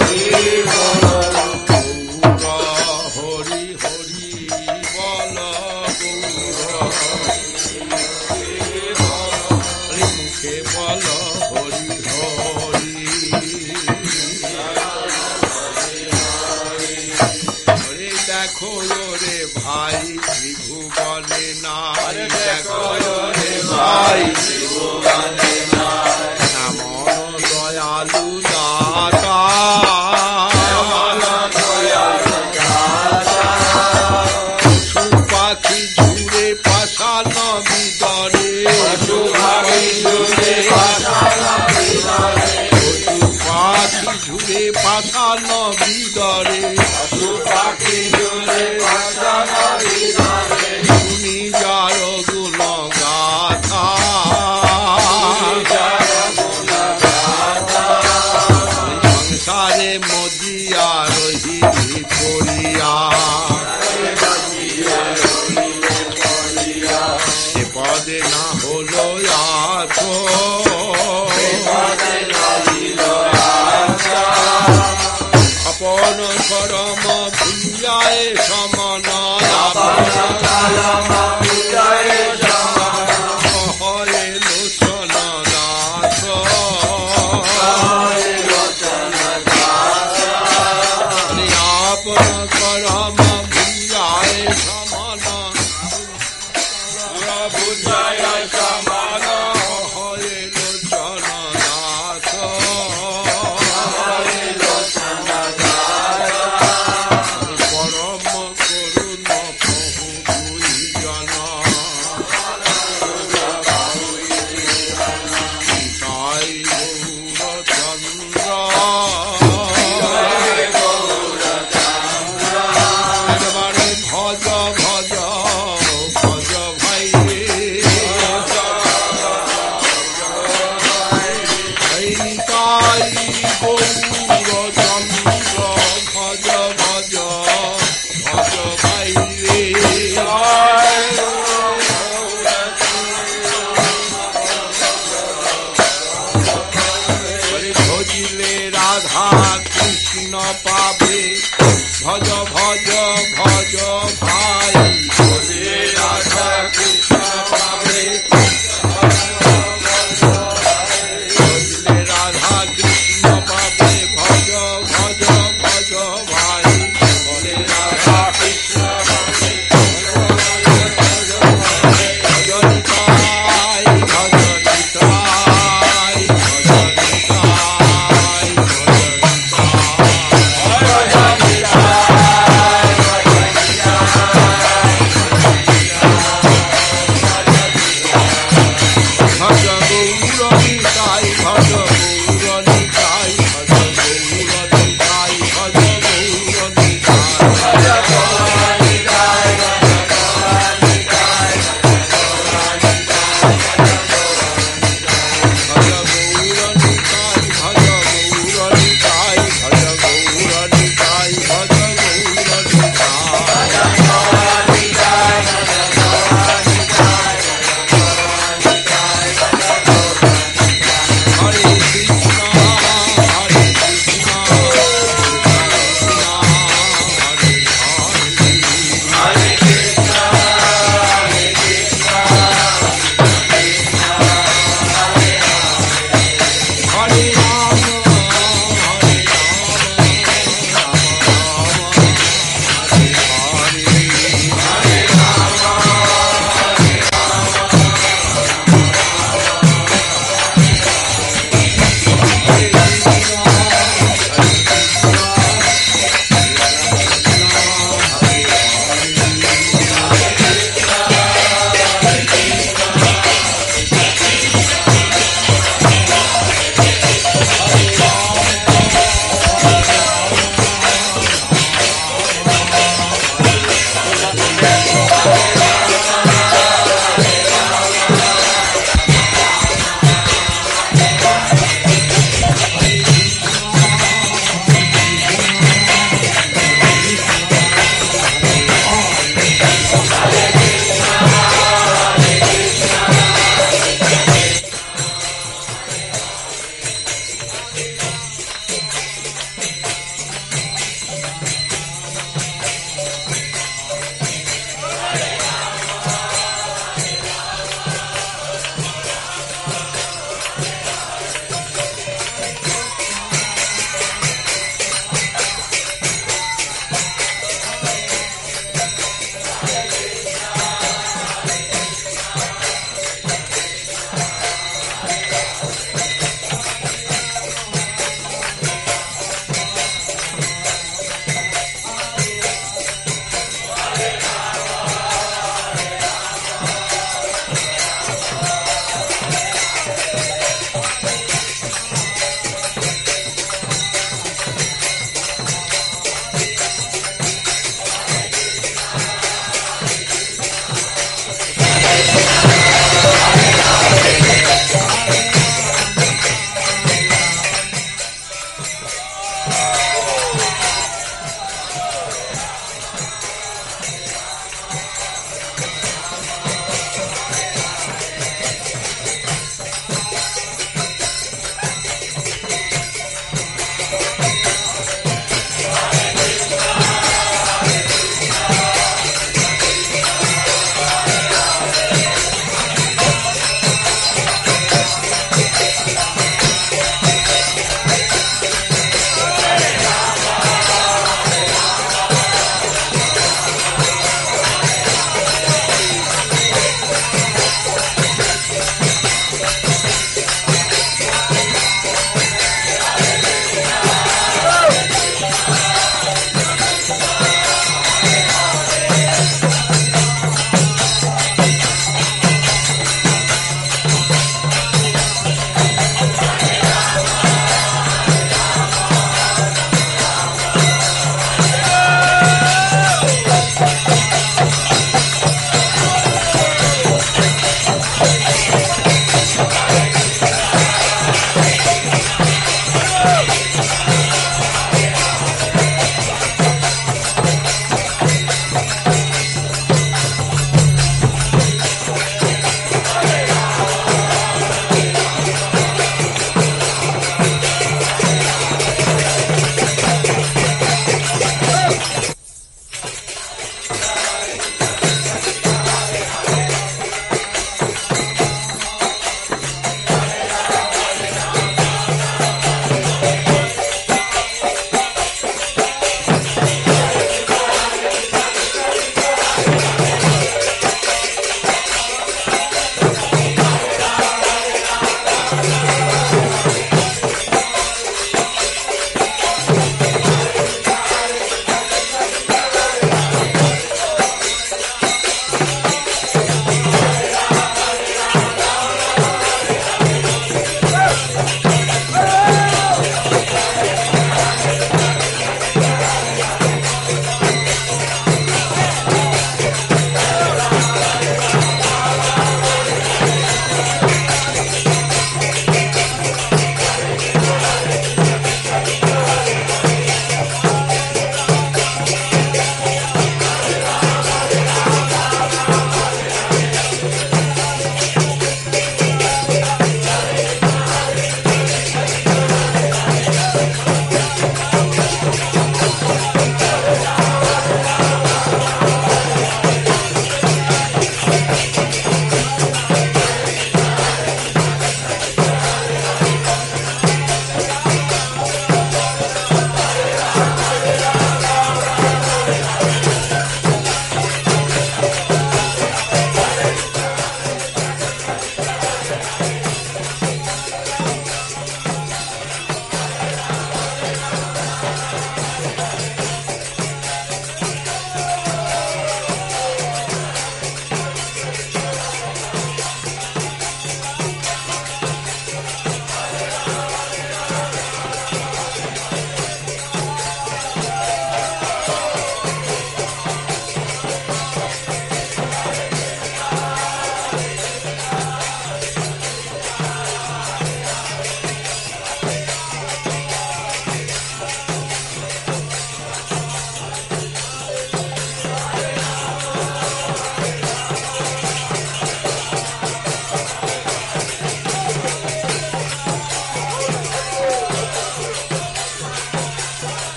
দেখো রে ভাই ত্রিভুবনে নাই দেখো রে ভাই ত্রিভুবনে নাই নামন দয়ালু দাতা পশু পাখি ঝুড়ে পাশান বিদরে পশু পাখি ঝুড়ে পাশান বিদরে শুনি যার গুণ গাথা সংসারে মজিয়া রহি পড়িয়া সে পদে না হলো আছো আপন করম ভুলিয়ায় সমান হরে লোচন দাস আপন করম ভুলিয়ায় সমান হরে লোচন দাস পাবে ভজ ভজ ভজ ভাই রাধা কৃষ্ণ পাবে রাধা কৃষ্ণ পাবে ভজ ভজ ভজ ভাই রাধা কৃষ্ণ পাবে ভজনিতাই ভজনিতাই ভজনিতাই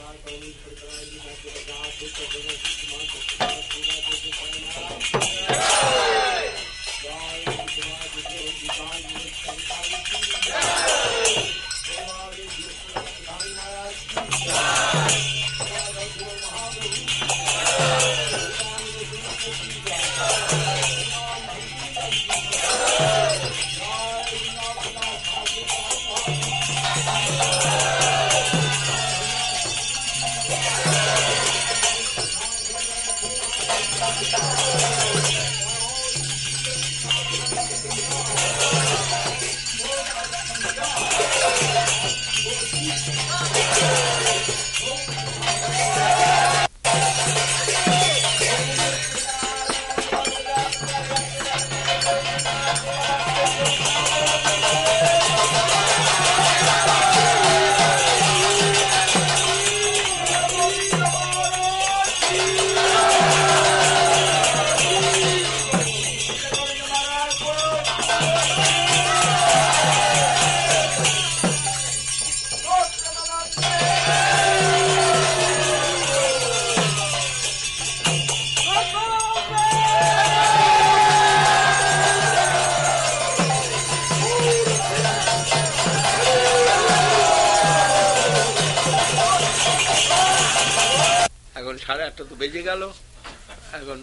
এখন 8:30 তো বেজে গেল, এখন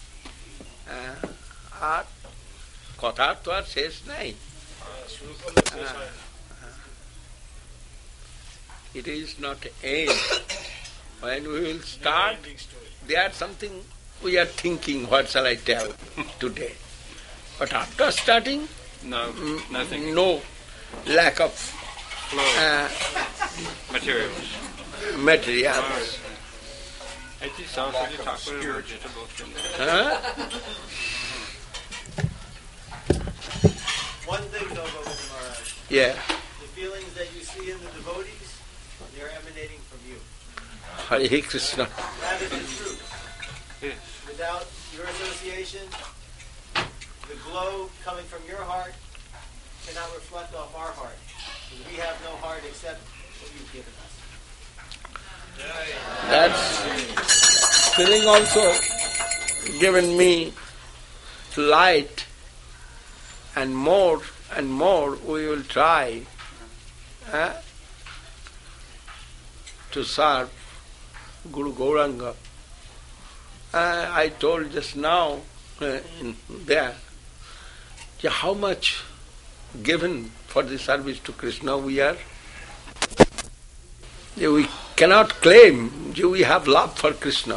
আর কথার তো আর শেষ নাই। It is not end. When we will start, there's something we are thinking, what shall I tell today? But after starting, No, nothing. no lack of Flow. Materials. materials. It is also the talk with vegetable from there. Huh? One thing though, Govinda Maharaj, Yeah. the feelings that you see in the devotees, they're emanating from you. Hare Krishna. That is the truth. Yes. Without your association, the glow coming from your heart cannot reflect off our heart. We have no heart except what you've given us. That's feeling also given me light, and more we will try to serve Guru Gauranga. I told just now there how much given for the service to Krishna we are. We cannot claim we have love for Krishna.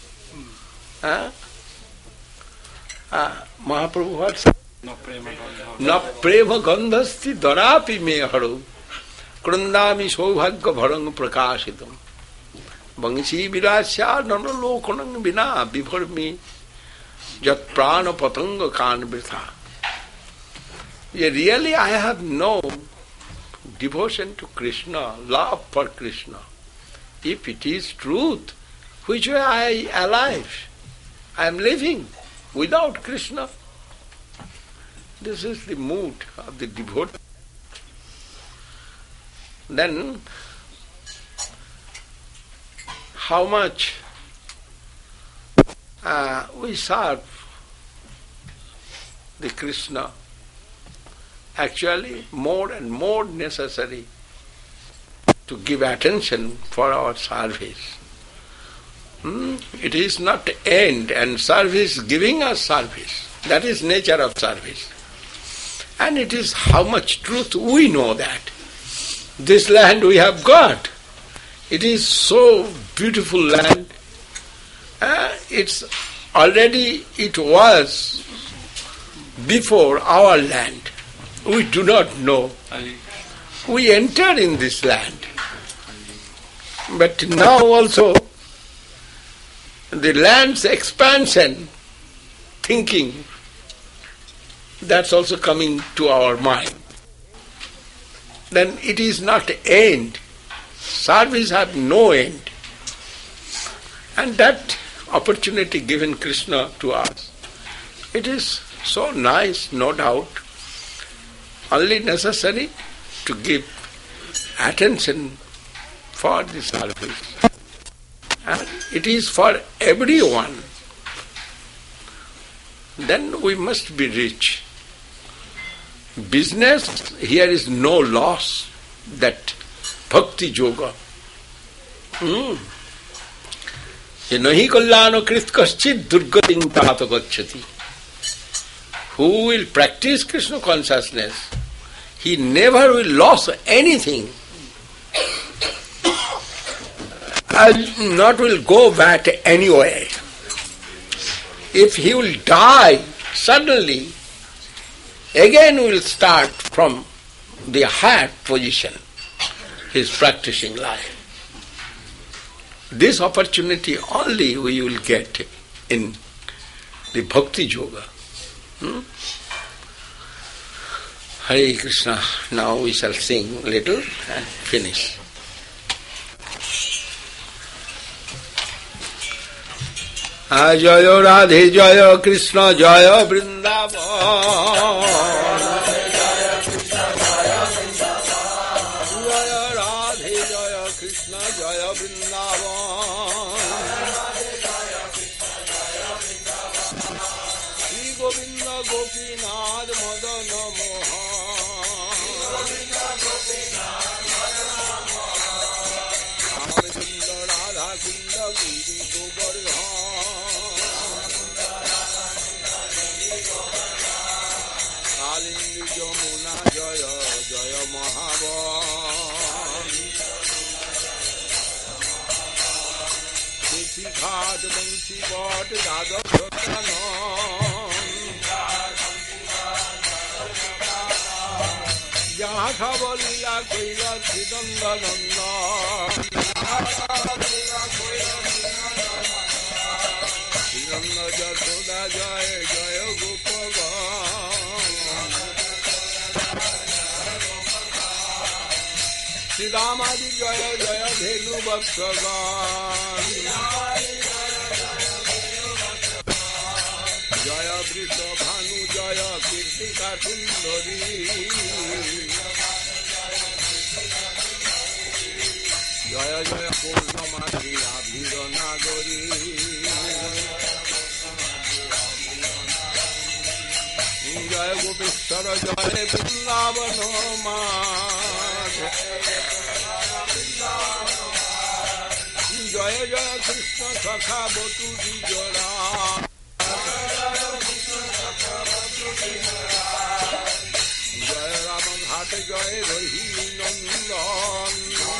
Mahaprabhu what said? Na prema gandhasti darapi me haro krundami saubhagya bharang prakashitam bangsi virasya nana lokanang vina vivarmi jat prana patanga kan vritha. Really I have no devotion to Krishna, love for Krishna. If it is truth, which way I alive? I am living without Krishna. This is the mood of the devotee. Then, how much we serve the Krishna, actually more and more necessary to give attention for our service. It is not end, and service giving us service. That is nature of service. And it is how much truth we know that. This land we have got. It is so beautiful land. It was before our land. We do not know. We entered in this land. But now also, the land's expansion, thinking, that's also coming to our mind. Then it is not end. Service have no end. And that opportunity given Krishna to us, it is so nice, no doubt. Only necessary to give attention for the service. and it is for everyone, then we must be rich. Business, here is no loss, that bhakti yoga. Nahi kalyano krit kaschit durgating tato gacchati. Who will practice Krishna consciousness, he never will lose anything. And not will go back anywhere. If he will die suddenly, again will start from the higher position, his practicing life. This opportunity only we will get in the bhakti yoga. Hare Krishna. Now we shall sing little and finish. Jaya Radhe Jaya Krishna Jaya Vrindavan. Jaya Radhe Jaya Krishna Jaya Vrindavan. Shri Govinda Gopinath Madana Mohan. Ramakunda Radha Kunda Giri Govardhan. Yamuna Jaya Jaya Mahavan. Sisi Ghat Bansi Bhat Radha Bhaktanan. Jaha Khavalila Kaila Sidanda Nanda. Sidanda Jasoda Jaya Jaya Gopavan. Shri Ramadi Jaya Jaya Dhenu Bhakthagan. Jaya Vrishya Bhanu Jaya Kirtika Sundari. Jaya Jaya Purnamati Abhira Nagari. Jaya Gopeshwara Jaya Vrindavana Mata. Jaya Jaya Krishna Sakha Batu Dijara. Jaya Raman Hate Jaya Rahi Nandan.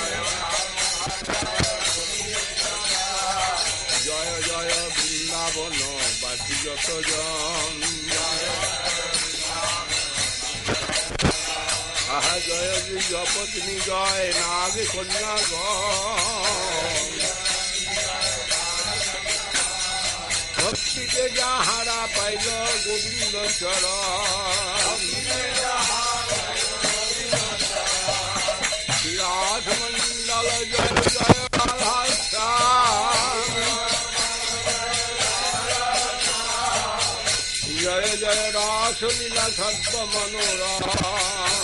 Jaya Jaya Vrindavana Bati Jata Jan. Aha Jaya Jaya Patni Jaya Nagi Kanya Gan. Bhakti te jahara paila Govinda charan. Shriyath mandala jaya jaya radhastan. Jaya jaya rasa lila sadva manoram.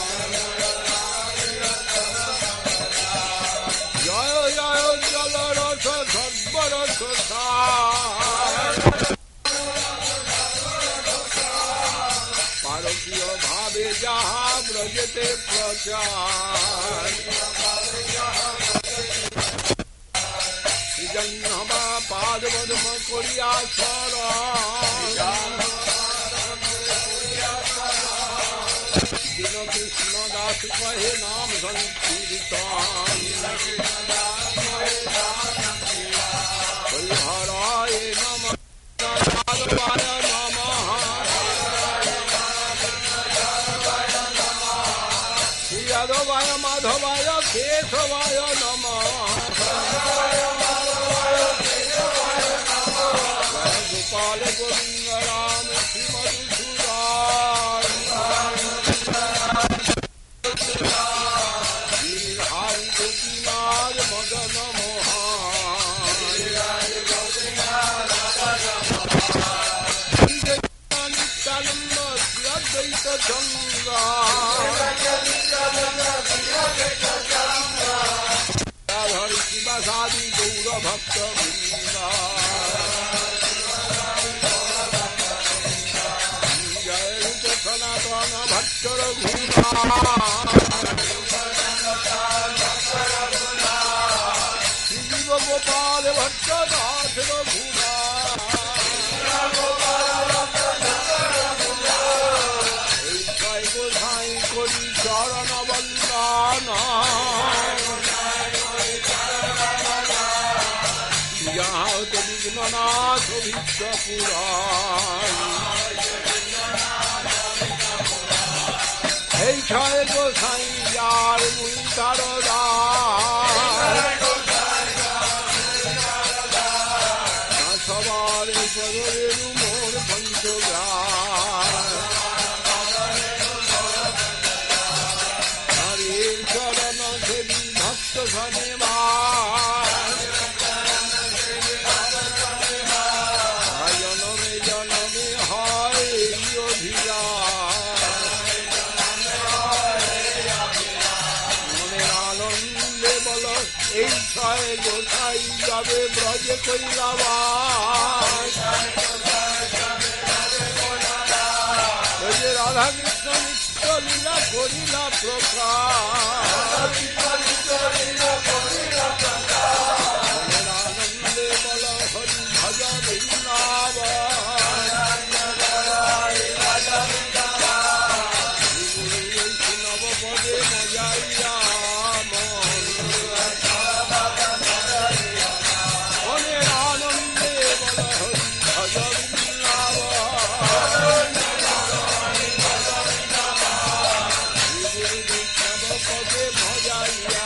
Jaya jaya jala rasa sadva rasa sar. Paratiya bhave jaha brajate prachar. Jannama padavadma koriya saram. Dino Krishna das kahe naam sankirtan. Hariharaye namah Madhavaya namah. Yadavaya Madhavaya Keshavaya namah. Gopala Govinda Ram Shri Madhusudan. Hari Gopinath Madana Mohan. Nityananda Sri Advaita Changa. Radhari Shiva Sadi Gaura Bhakta Vrinda Jai Rupa Sanatana Bhakta Raghuna Jiva Gopal Bhakta Nath Raghuna Jai Gosai Kori Charana Vallana Yahat Vignanath Vishya Puran Hey Jai Gosai Yar Muitaroda Nasavare Padore Mor Panchoga Hare Charana Devi Bhakta Sanema Janame Janame Hai Yodhira Maniralande Bala Eishai Gosai Jabe Braja Kailava Radha Krishna Nitya Lila Korila Prakash Maniralande Bala Hari Bhaja Vrindavan Navapade Majaya Maniralande Bala Hari Bhaja Vrindavan Navapade Majaya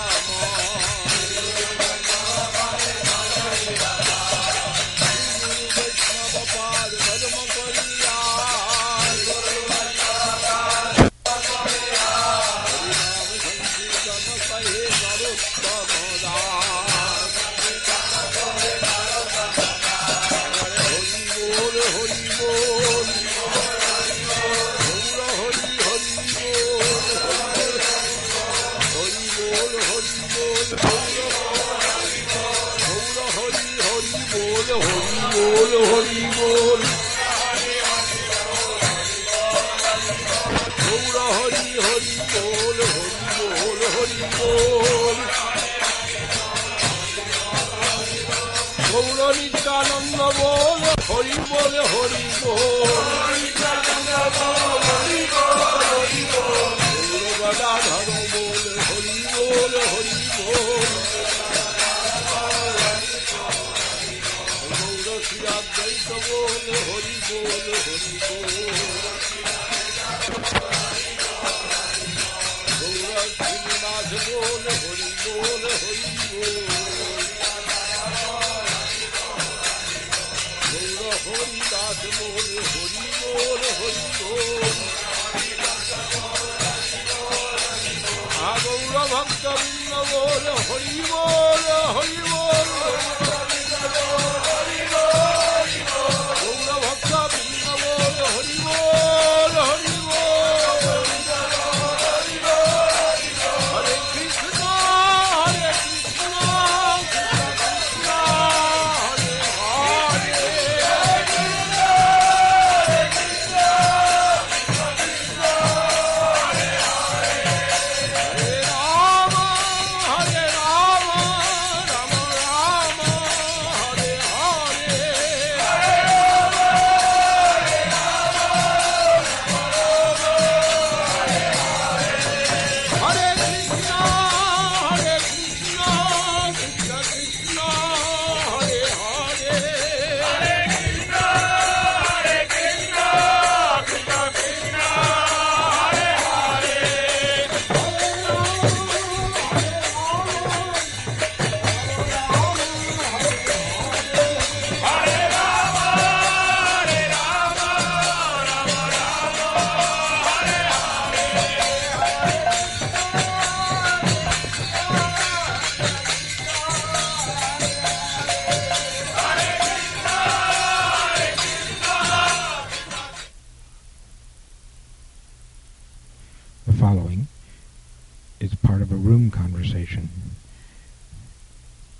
Nityananda bol, Hari bol, Hari bol. Nityananda bol, Hari bol, Hari bol. Gaura Gadadhara bol, Hari bol, Hari bol. Gaura Siddhartha bol, Hari bol, Hari bol. Gaura Srinivas bol, Hari bol, Hari bol. Hari Das bol, Hari bol, Hari bol. Gaura Bhakta Vrinda bol, Hari bol, Hari bol. Gaura Bhakta Vrinda bol, Hari bol, Hari bol. Hare Krishna, Hare Krishna, Krishna Krishna, Hare Hare. Hare Rama, Rama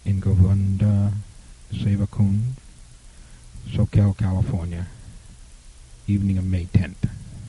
in Govinda Sevakund, Soquel, California, evening of May 10th.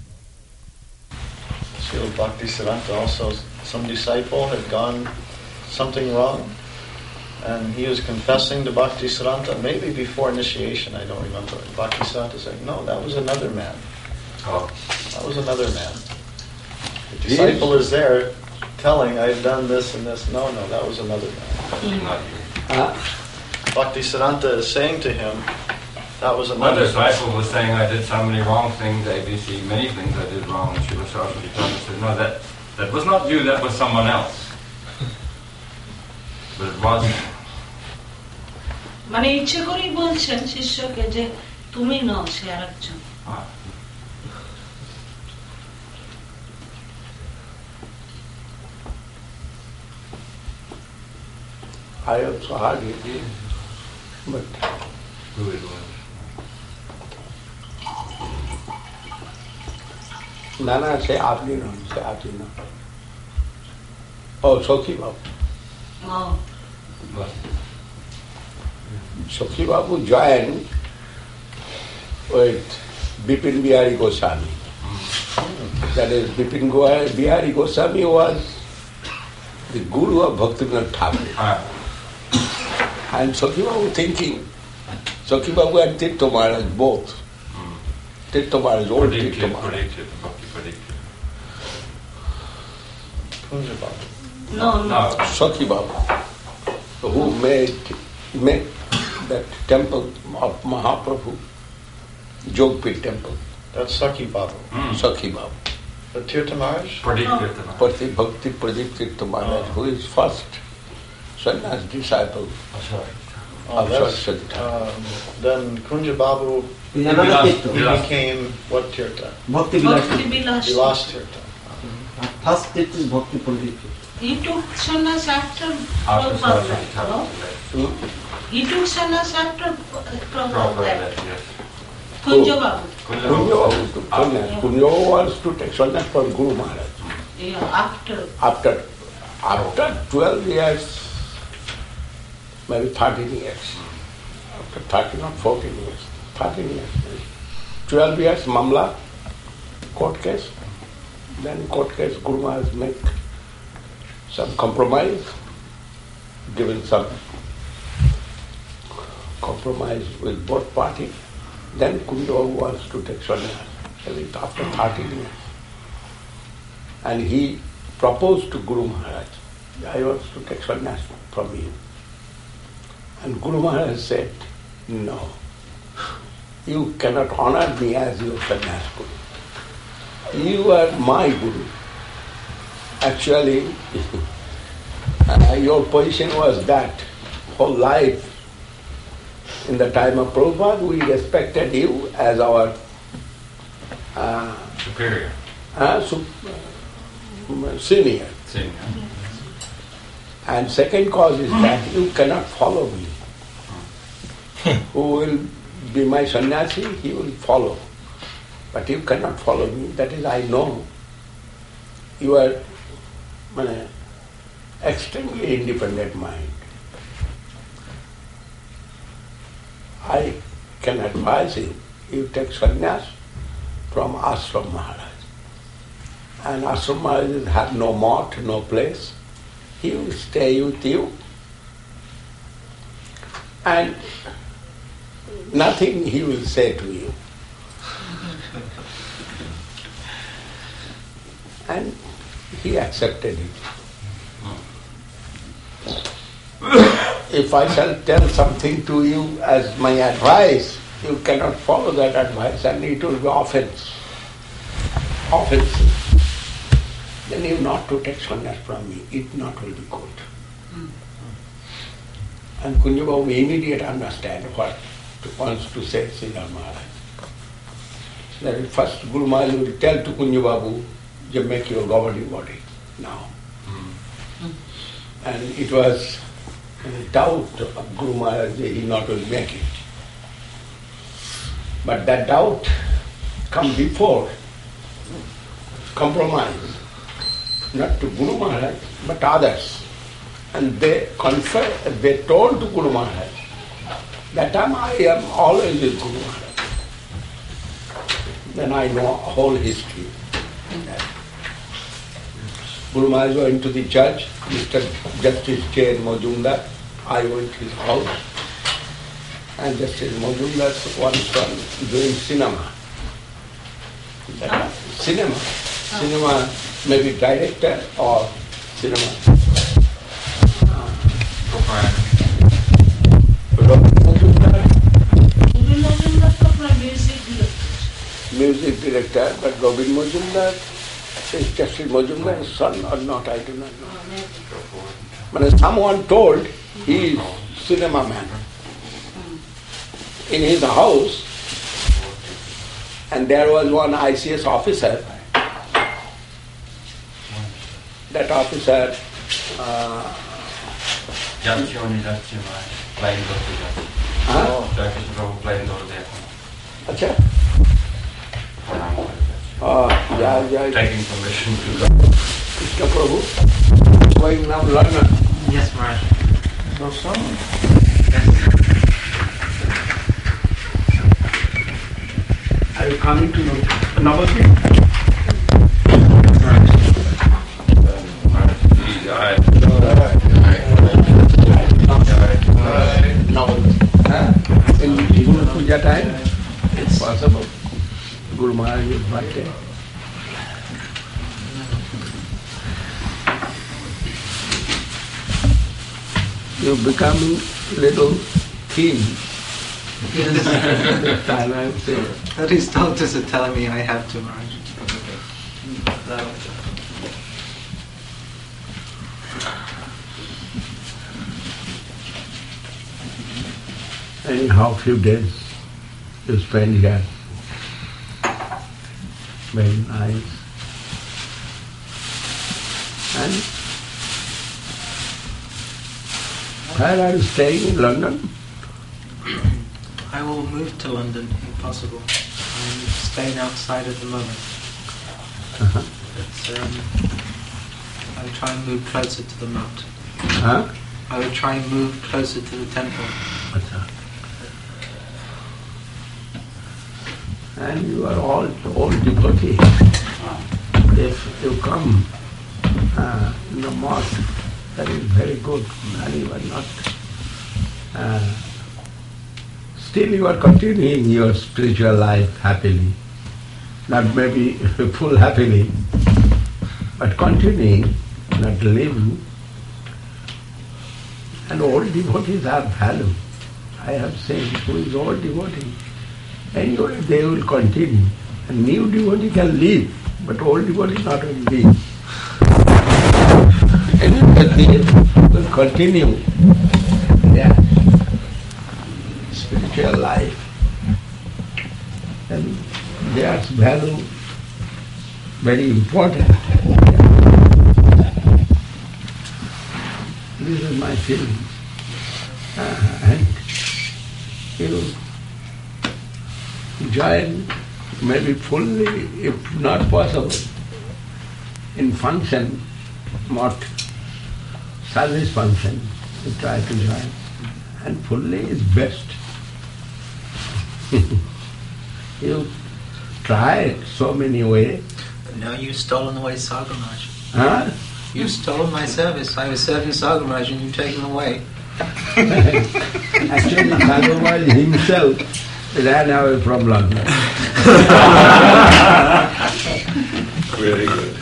Srila Bhaktisiddhanta also, some disciple had gone something wrong, and he was confessing to Bhaktisiddhanta, maybe before initiation, I don't remember. Bhaktisiddhanta said, no, that was another man. Oh. That was another man. The disciple is there telling, I've done this and this. No, that was another man. Not you. Bhaktisiddhanta is saying to him, that was My another disciple was saying I did so many wrong things, ABC, many things I did wrong, and Srila Saraswati Thakur said, no, that was not you, that was someone else. But it wasn't. মানে ইচ্ছে করেই বলছেন শিষ্যকে যে তুমি নও, সে আরেকজন। I also heard it, but Who it was. Nana say আপনি নন, say আপনি নন। Oh, Sokhi Babu. What? Sokhi Babu joined with Bipin Bihari Goswami. That is, Bipin Bihari Goswami was the guru of Bhaktivinoda Thakur. And Sokhi Babu thinking, Sokhi Babu and Tirtha Maharaj both. Tirtha Maharaj, old Tirtha Maharaj. No. Sokhi Babu, who made that temple of Mahaprabhu, Jogpit temple. That's Sakhi Babu. Sakhi Babu. The Tirtha Maharaj? Pati Bhakti Pradeep Tirtha Maharaj, who is first sannyas disciple. Of Saraswati Thakur. Then Kunja Babu, he became what Tirtha? Bhakti Vilas Tirtha. First Tirtha is Bhakti Pradeep. He took sannyas after Prabhupada, no? He took sannyas after Prabhupada. Kunja Babu. Kunja was to take sannyas from Guru Maharaj. Yeah, After 12 years, maybe 13 years. After 13 or 14 years. 13 years. 12 years, Mamla, court case. Then court case, Guru Maharaj make some compromise, given some compromise with both parties. Then Kunja wants to take sannyas after 13 years. And he proposed to Guru Maharaj, I want to take sannyas from you. And Guru Maharaj said, no, you cannot honor me as your sannyas guru. You are my guru. Actually, your position was that whole life. In the time of Prabhupada, we respected you as our superior, senior. And second cause is that you cannot follow me. Who will be my sannyasi, he will follow. But you cannot follow me. That is, I know you are extremely independent mind. I can advise you, you take sannyas from Ashram Maharaj. And Ashram Maharaj have no mott, no place. He will stay with you. And nothing he will say to you. And he accepted it. If I shall tell something to you as my advice, you cannot follow that advice and it will be offensive. Then you not to take sannyas from me, it not will be good. And Kunja Babu immediately understand what wants to say Sridhar Maharaj. That first Guru Maharaj will tell to Kunja Babu, you make your governing body now. And it was doubt of Guru Maharaj that he not will make it. But that doubt come before compromise, not to Guru Maharaj, but others. And they told to Guru Maharaj, that time I am always with Guru Maharaj. Then I know whole history. Guru Maharaj went to the judge, Mr. Justice J. Majumdar. I went to his house, and Justice Majumdar's one son doing cinema. Cinema, maybe director or cinema. Music director, but Govind Majumdar is Justice Majumdar's son or not, I do not know. But someone told he is cinema man. In his house, and there was one ICS officer. That officer अच्छा taking permission to Krishna Prabhu going now London. Yes, Maharaj. No son. Are you coming to Navadvip? In Guru Puja time, it's possible. Guru Maharaj's birthday. You're becoming little keen. This time I would say. That his doctors are telling me I have to, Maharaj. Anyhow, few days you spend here. Very nice. And where are you staying in London? I will move to London if possible. I'm staying outside at the moment. Uh-huh. But, I will try and move closer to the mount. Huh? I will try and move closer to the temple. And you are all devotees. If you come in the mosque, that is very good. And you are not. Still you are continuing your spiritual life happily. Not maybe full happily, but continuing, not living. And old devotees have value. I have seen who is old devotee. Anyway, they will continue. A new devotee can leave, but old devotee not will leave. Anyway, they will continue their spiritual life. And their value very important. This is my feeling. And you join maybe fully, if not possible, in function, not service function, you try to join. And fully is best. You try so many ways. No, you've stolen away Sagaraj. Huh? You've stolen my service. I was serving Sagaraj and you've taken away. Actually, Sagaraj himself ran away from London. Very good.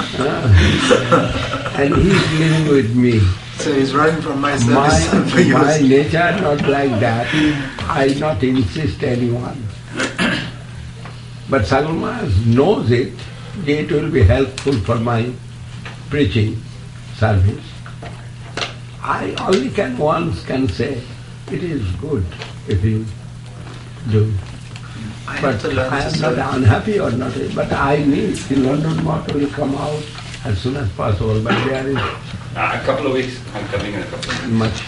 And he's living with me. So he's running from my service. My nature not like that. I not insist anyone. But Sagaraj knows it. It will be helpful for my preaching service. I only once can say it is good if you do. But I am not unhappy or not, but I need the London motto will come out as soon as possible. But there is a couple of weeks. I'm coming in a couple of weeks. Much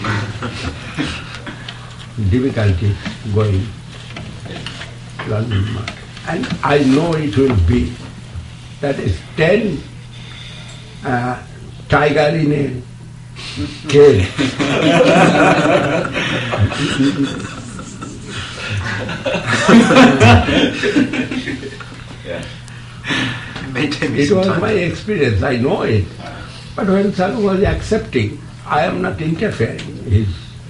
difficulty going London motto. And I know it will be. That is 10 tiger in a came. It was my experience, I know it. But when Sadhu was accepting, I am not interfering in his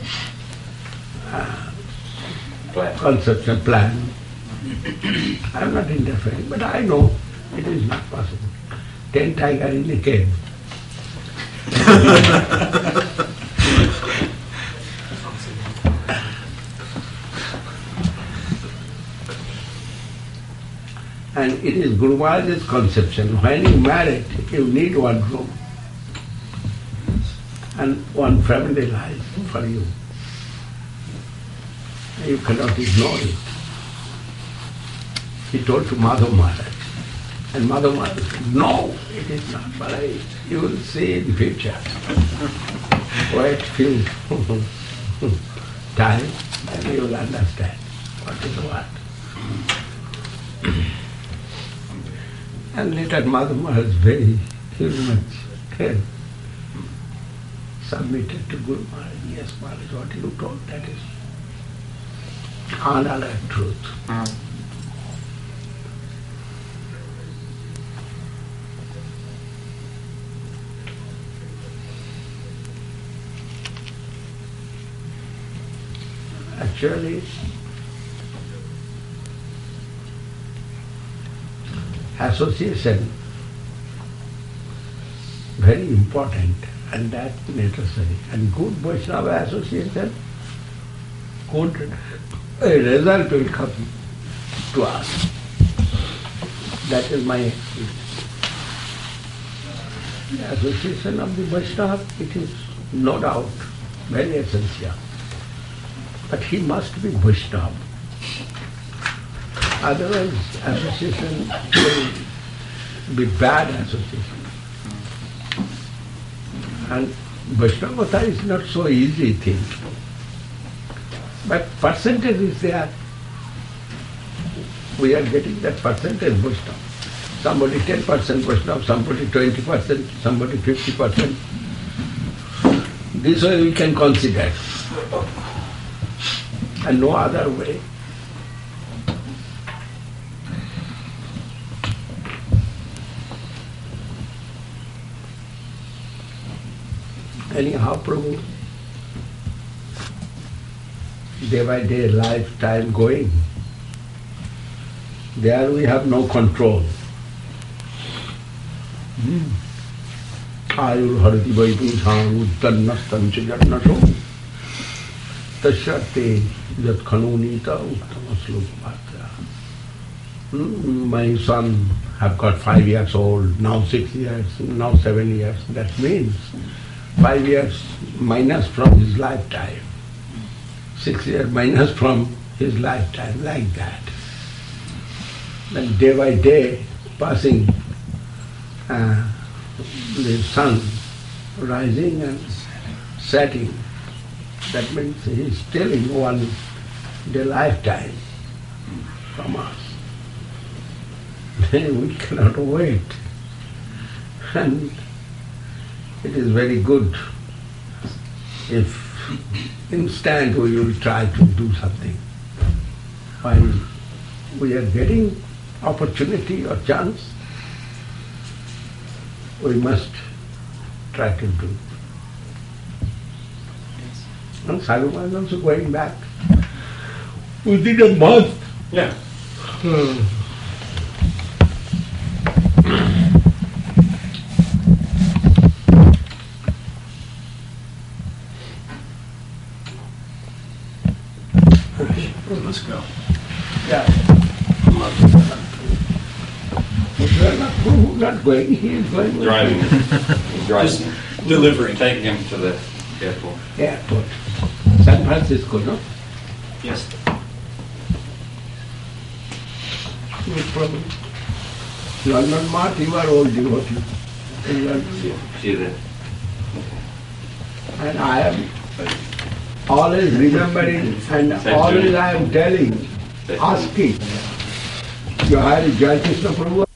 conceptual plan. I am not interfering, but I know it is not possible. 10 tigers in a cave. And it is Guru Maharaj's conception. When you marry, you need one room and one family life for you. You cannot ignore it. He told to Madhav Maharaj. And Madhav Maharaj said, no, it is not. But you will see in the future. Wait few time and you will understand what is what. And later Madhav Maharaj very much submitted to Guru Maharaj. Yes, Maharaj, what you told, that is unaltered truth. Actually, association very important and that necessary. And good Vaishnava association, good result will come to us. That is my experience. The association of the Vaishnava, it is no doubt very essential. But he must be Vaishnava. Otherwise, association will be bad association. And Vaishnavata is not so easy thing. But percentage is there. We are getting that percentage Vaishnava. Somebody 10% Vaishnava, somebody 20%, somebody 50%. This way we can consider. And no other way. Anyhow, Prabhu, day by day, lifetime going. There we have no control. Ayur harati vaidusam uttannastam cha jannaso tasyate yat khanunita uttama slokapatra. My son have got 5 years old, now 6 years, now 7 years. That means 5 years minus from his lifetime, 6 years minus from his lifetime, like that. Then day by day, passing the sun rising and setting, that means he is stealing one day lifetime from us. We cannot wait. And it is very good if instant we will try to do something. While we are getting opportunity or chance, we must try to do. And Sadhu was also going back within a month. Yeah. Let's go. Yeah. Not going, he is going with Driving. Driving. Delivering. Taking him to the airport. airport. San Francisco, no? Yes. No problem. London Mart, you are old devotee. In London. See there. And I am always remembering and always I am telling, asking, you are Jai Krishna Prabhu.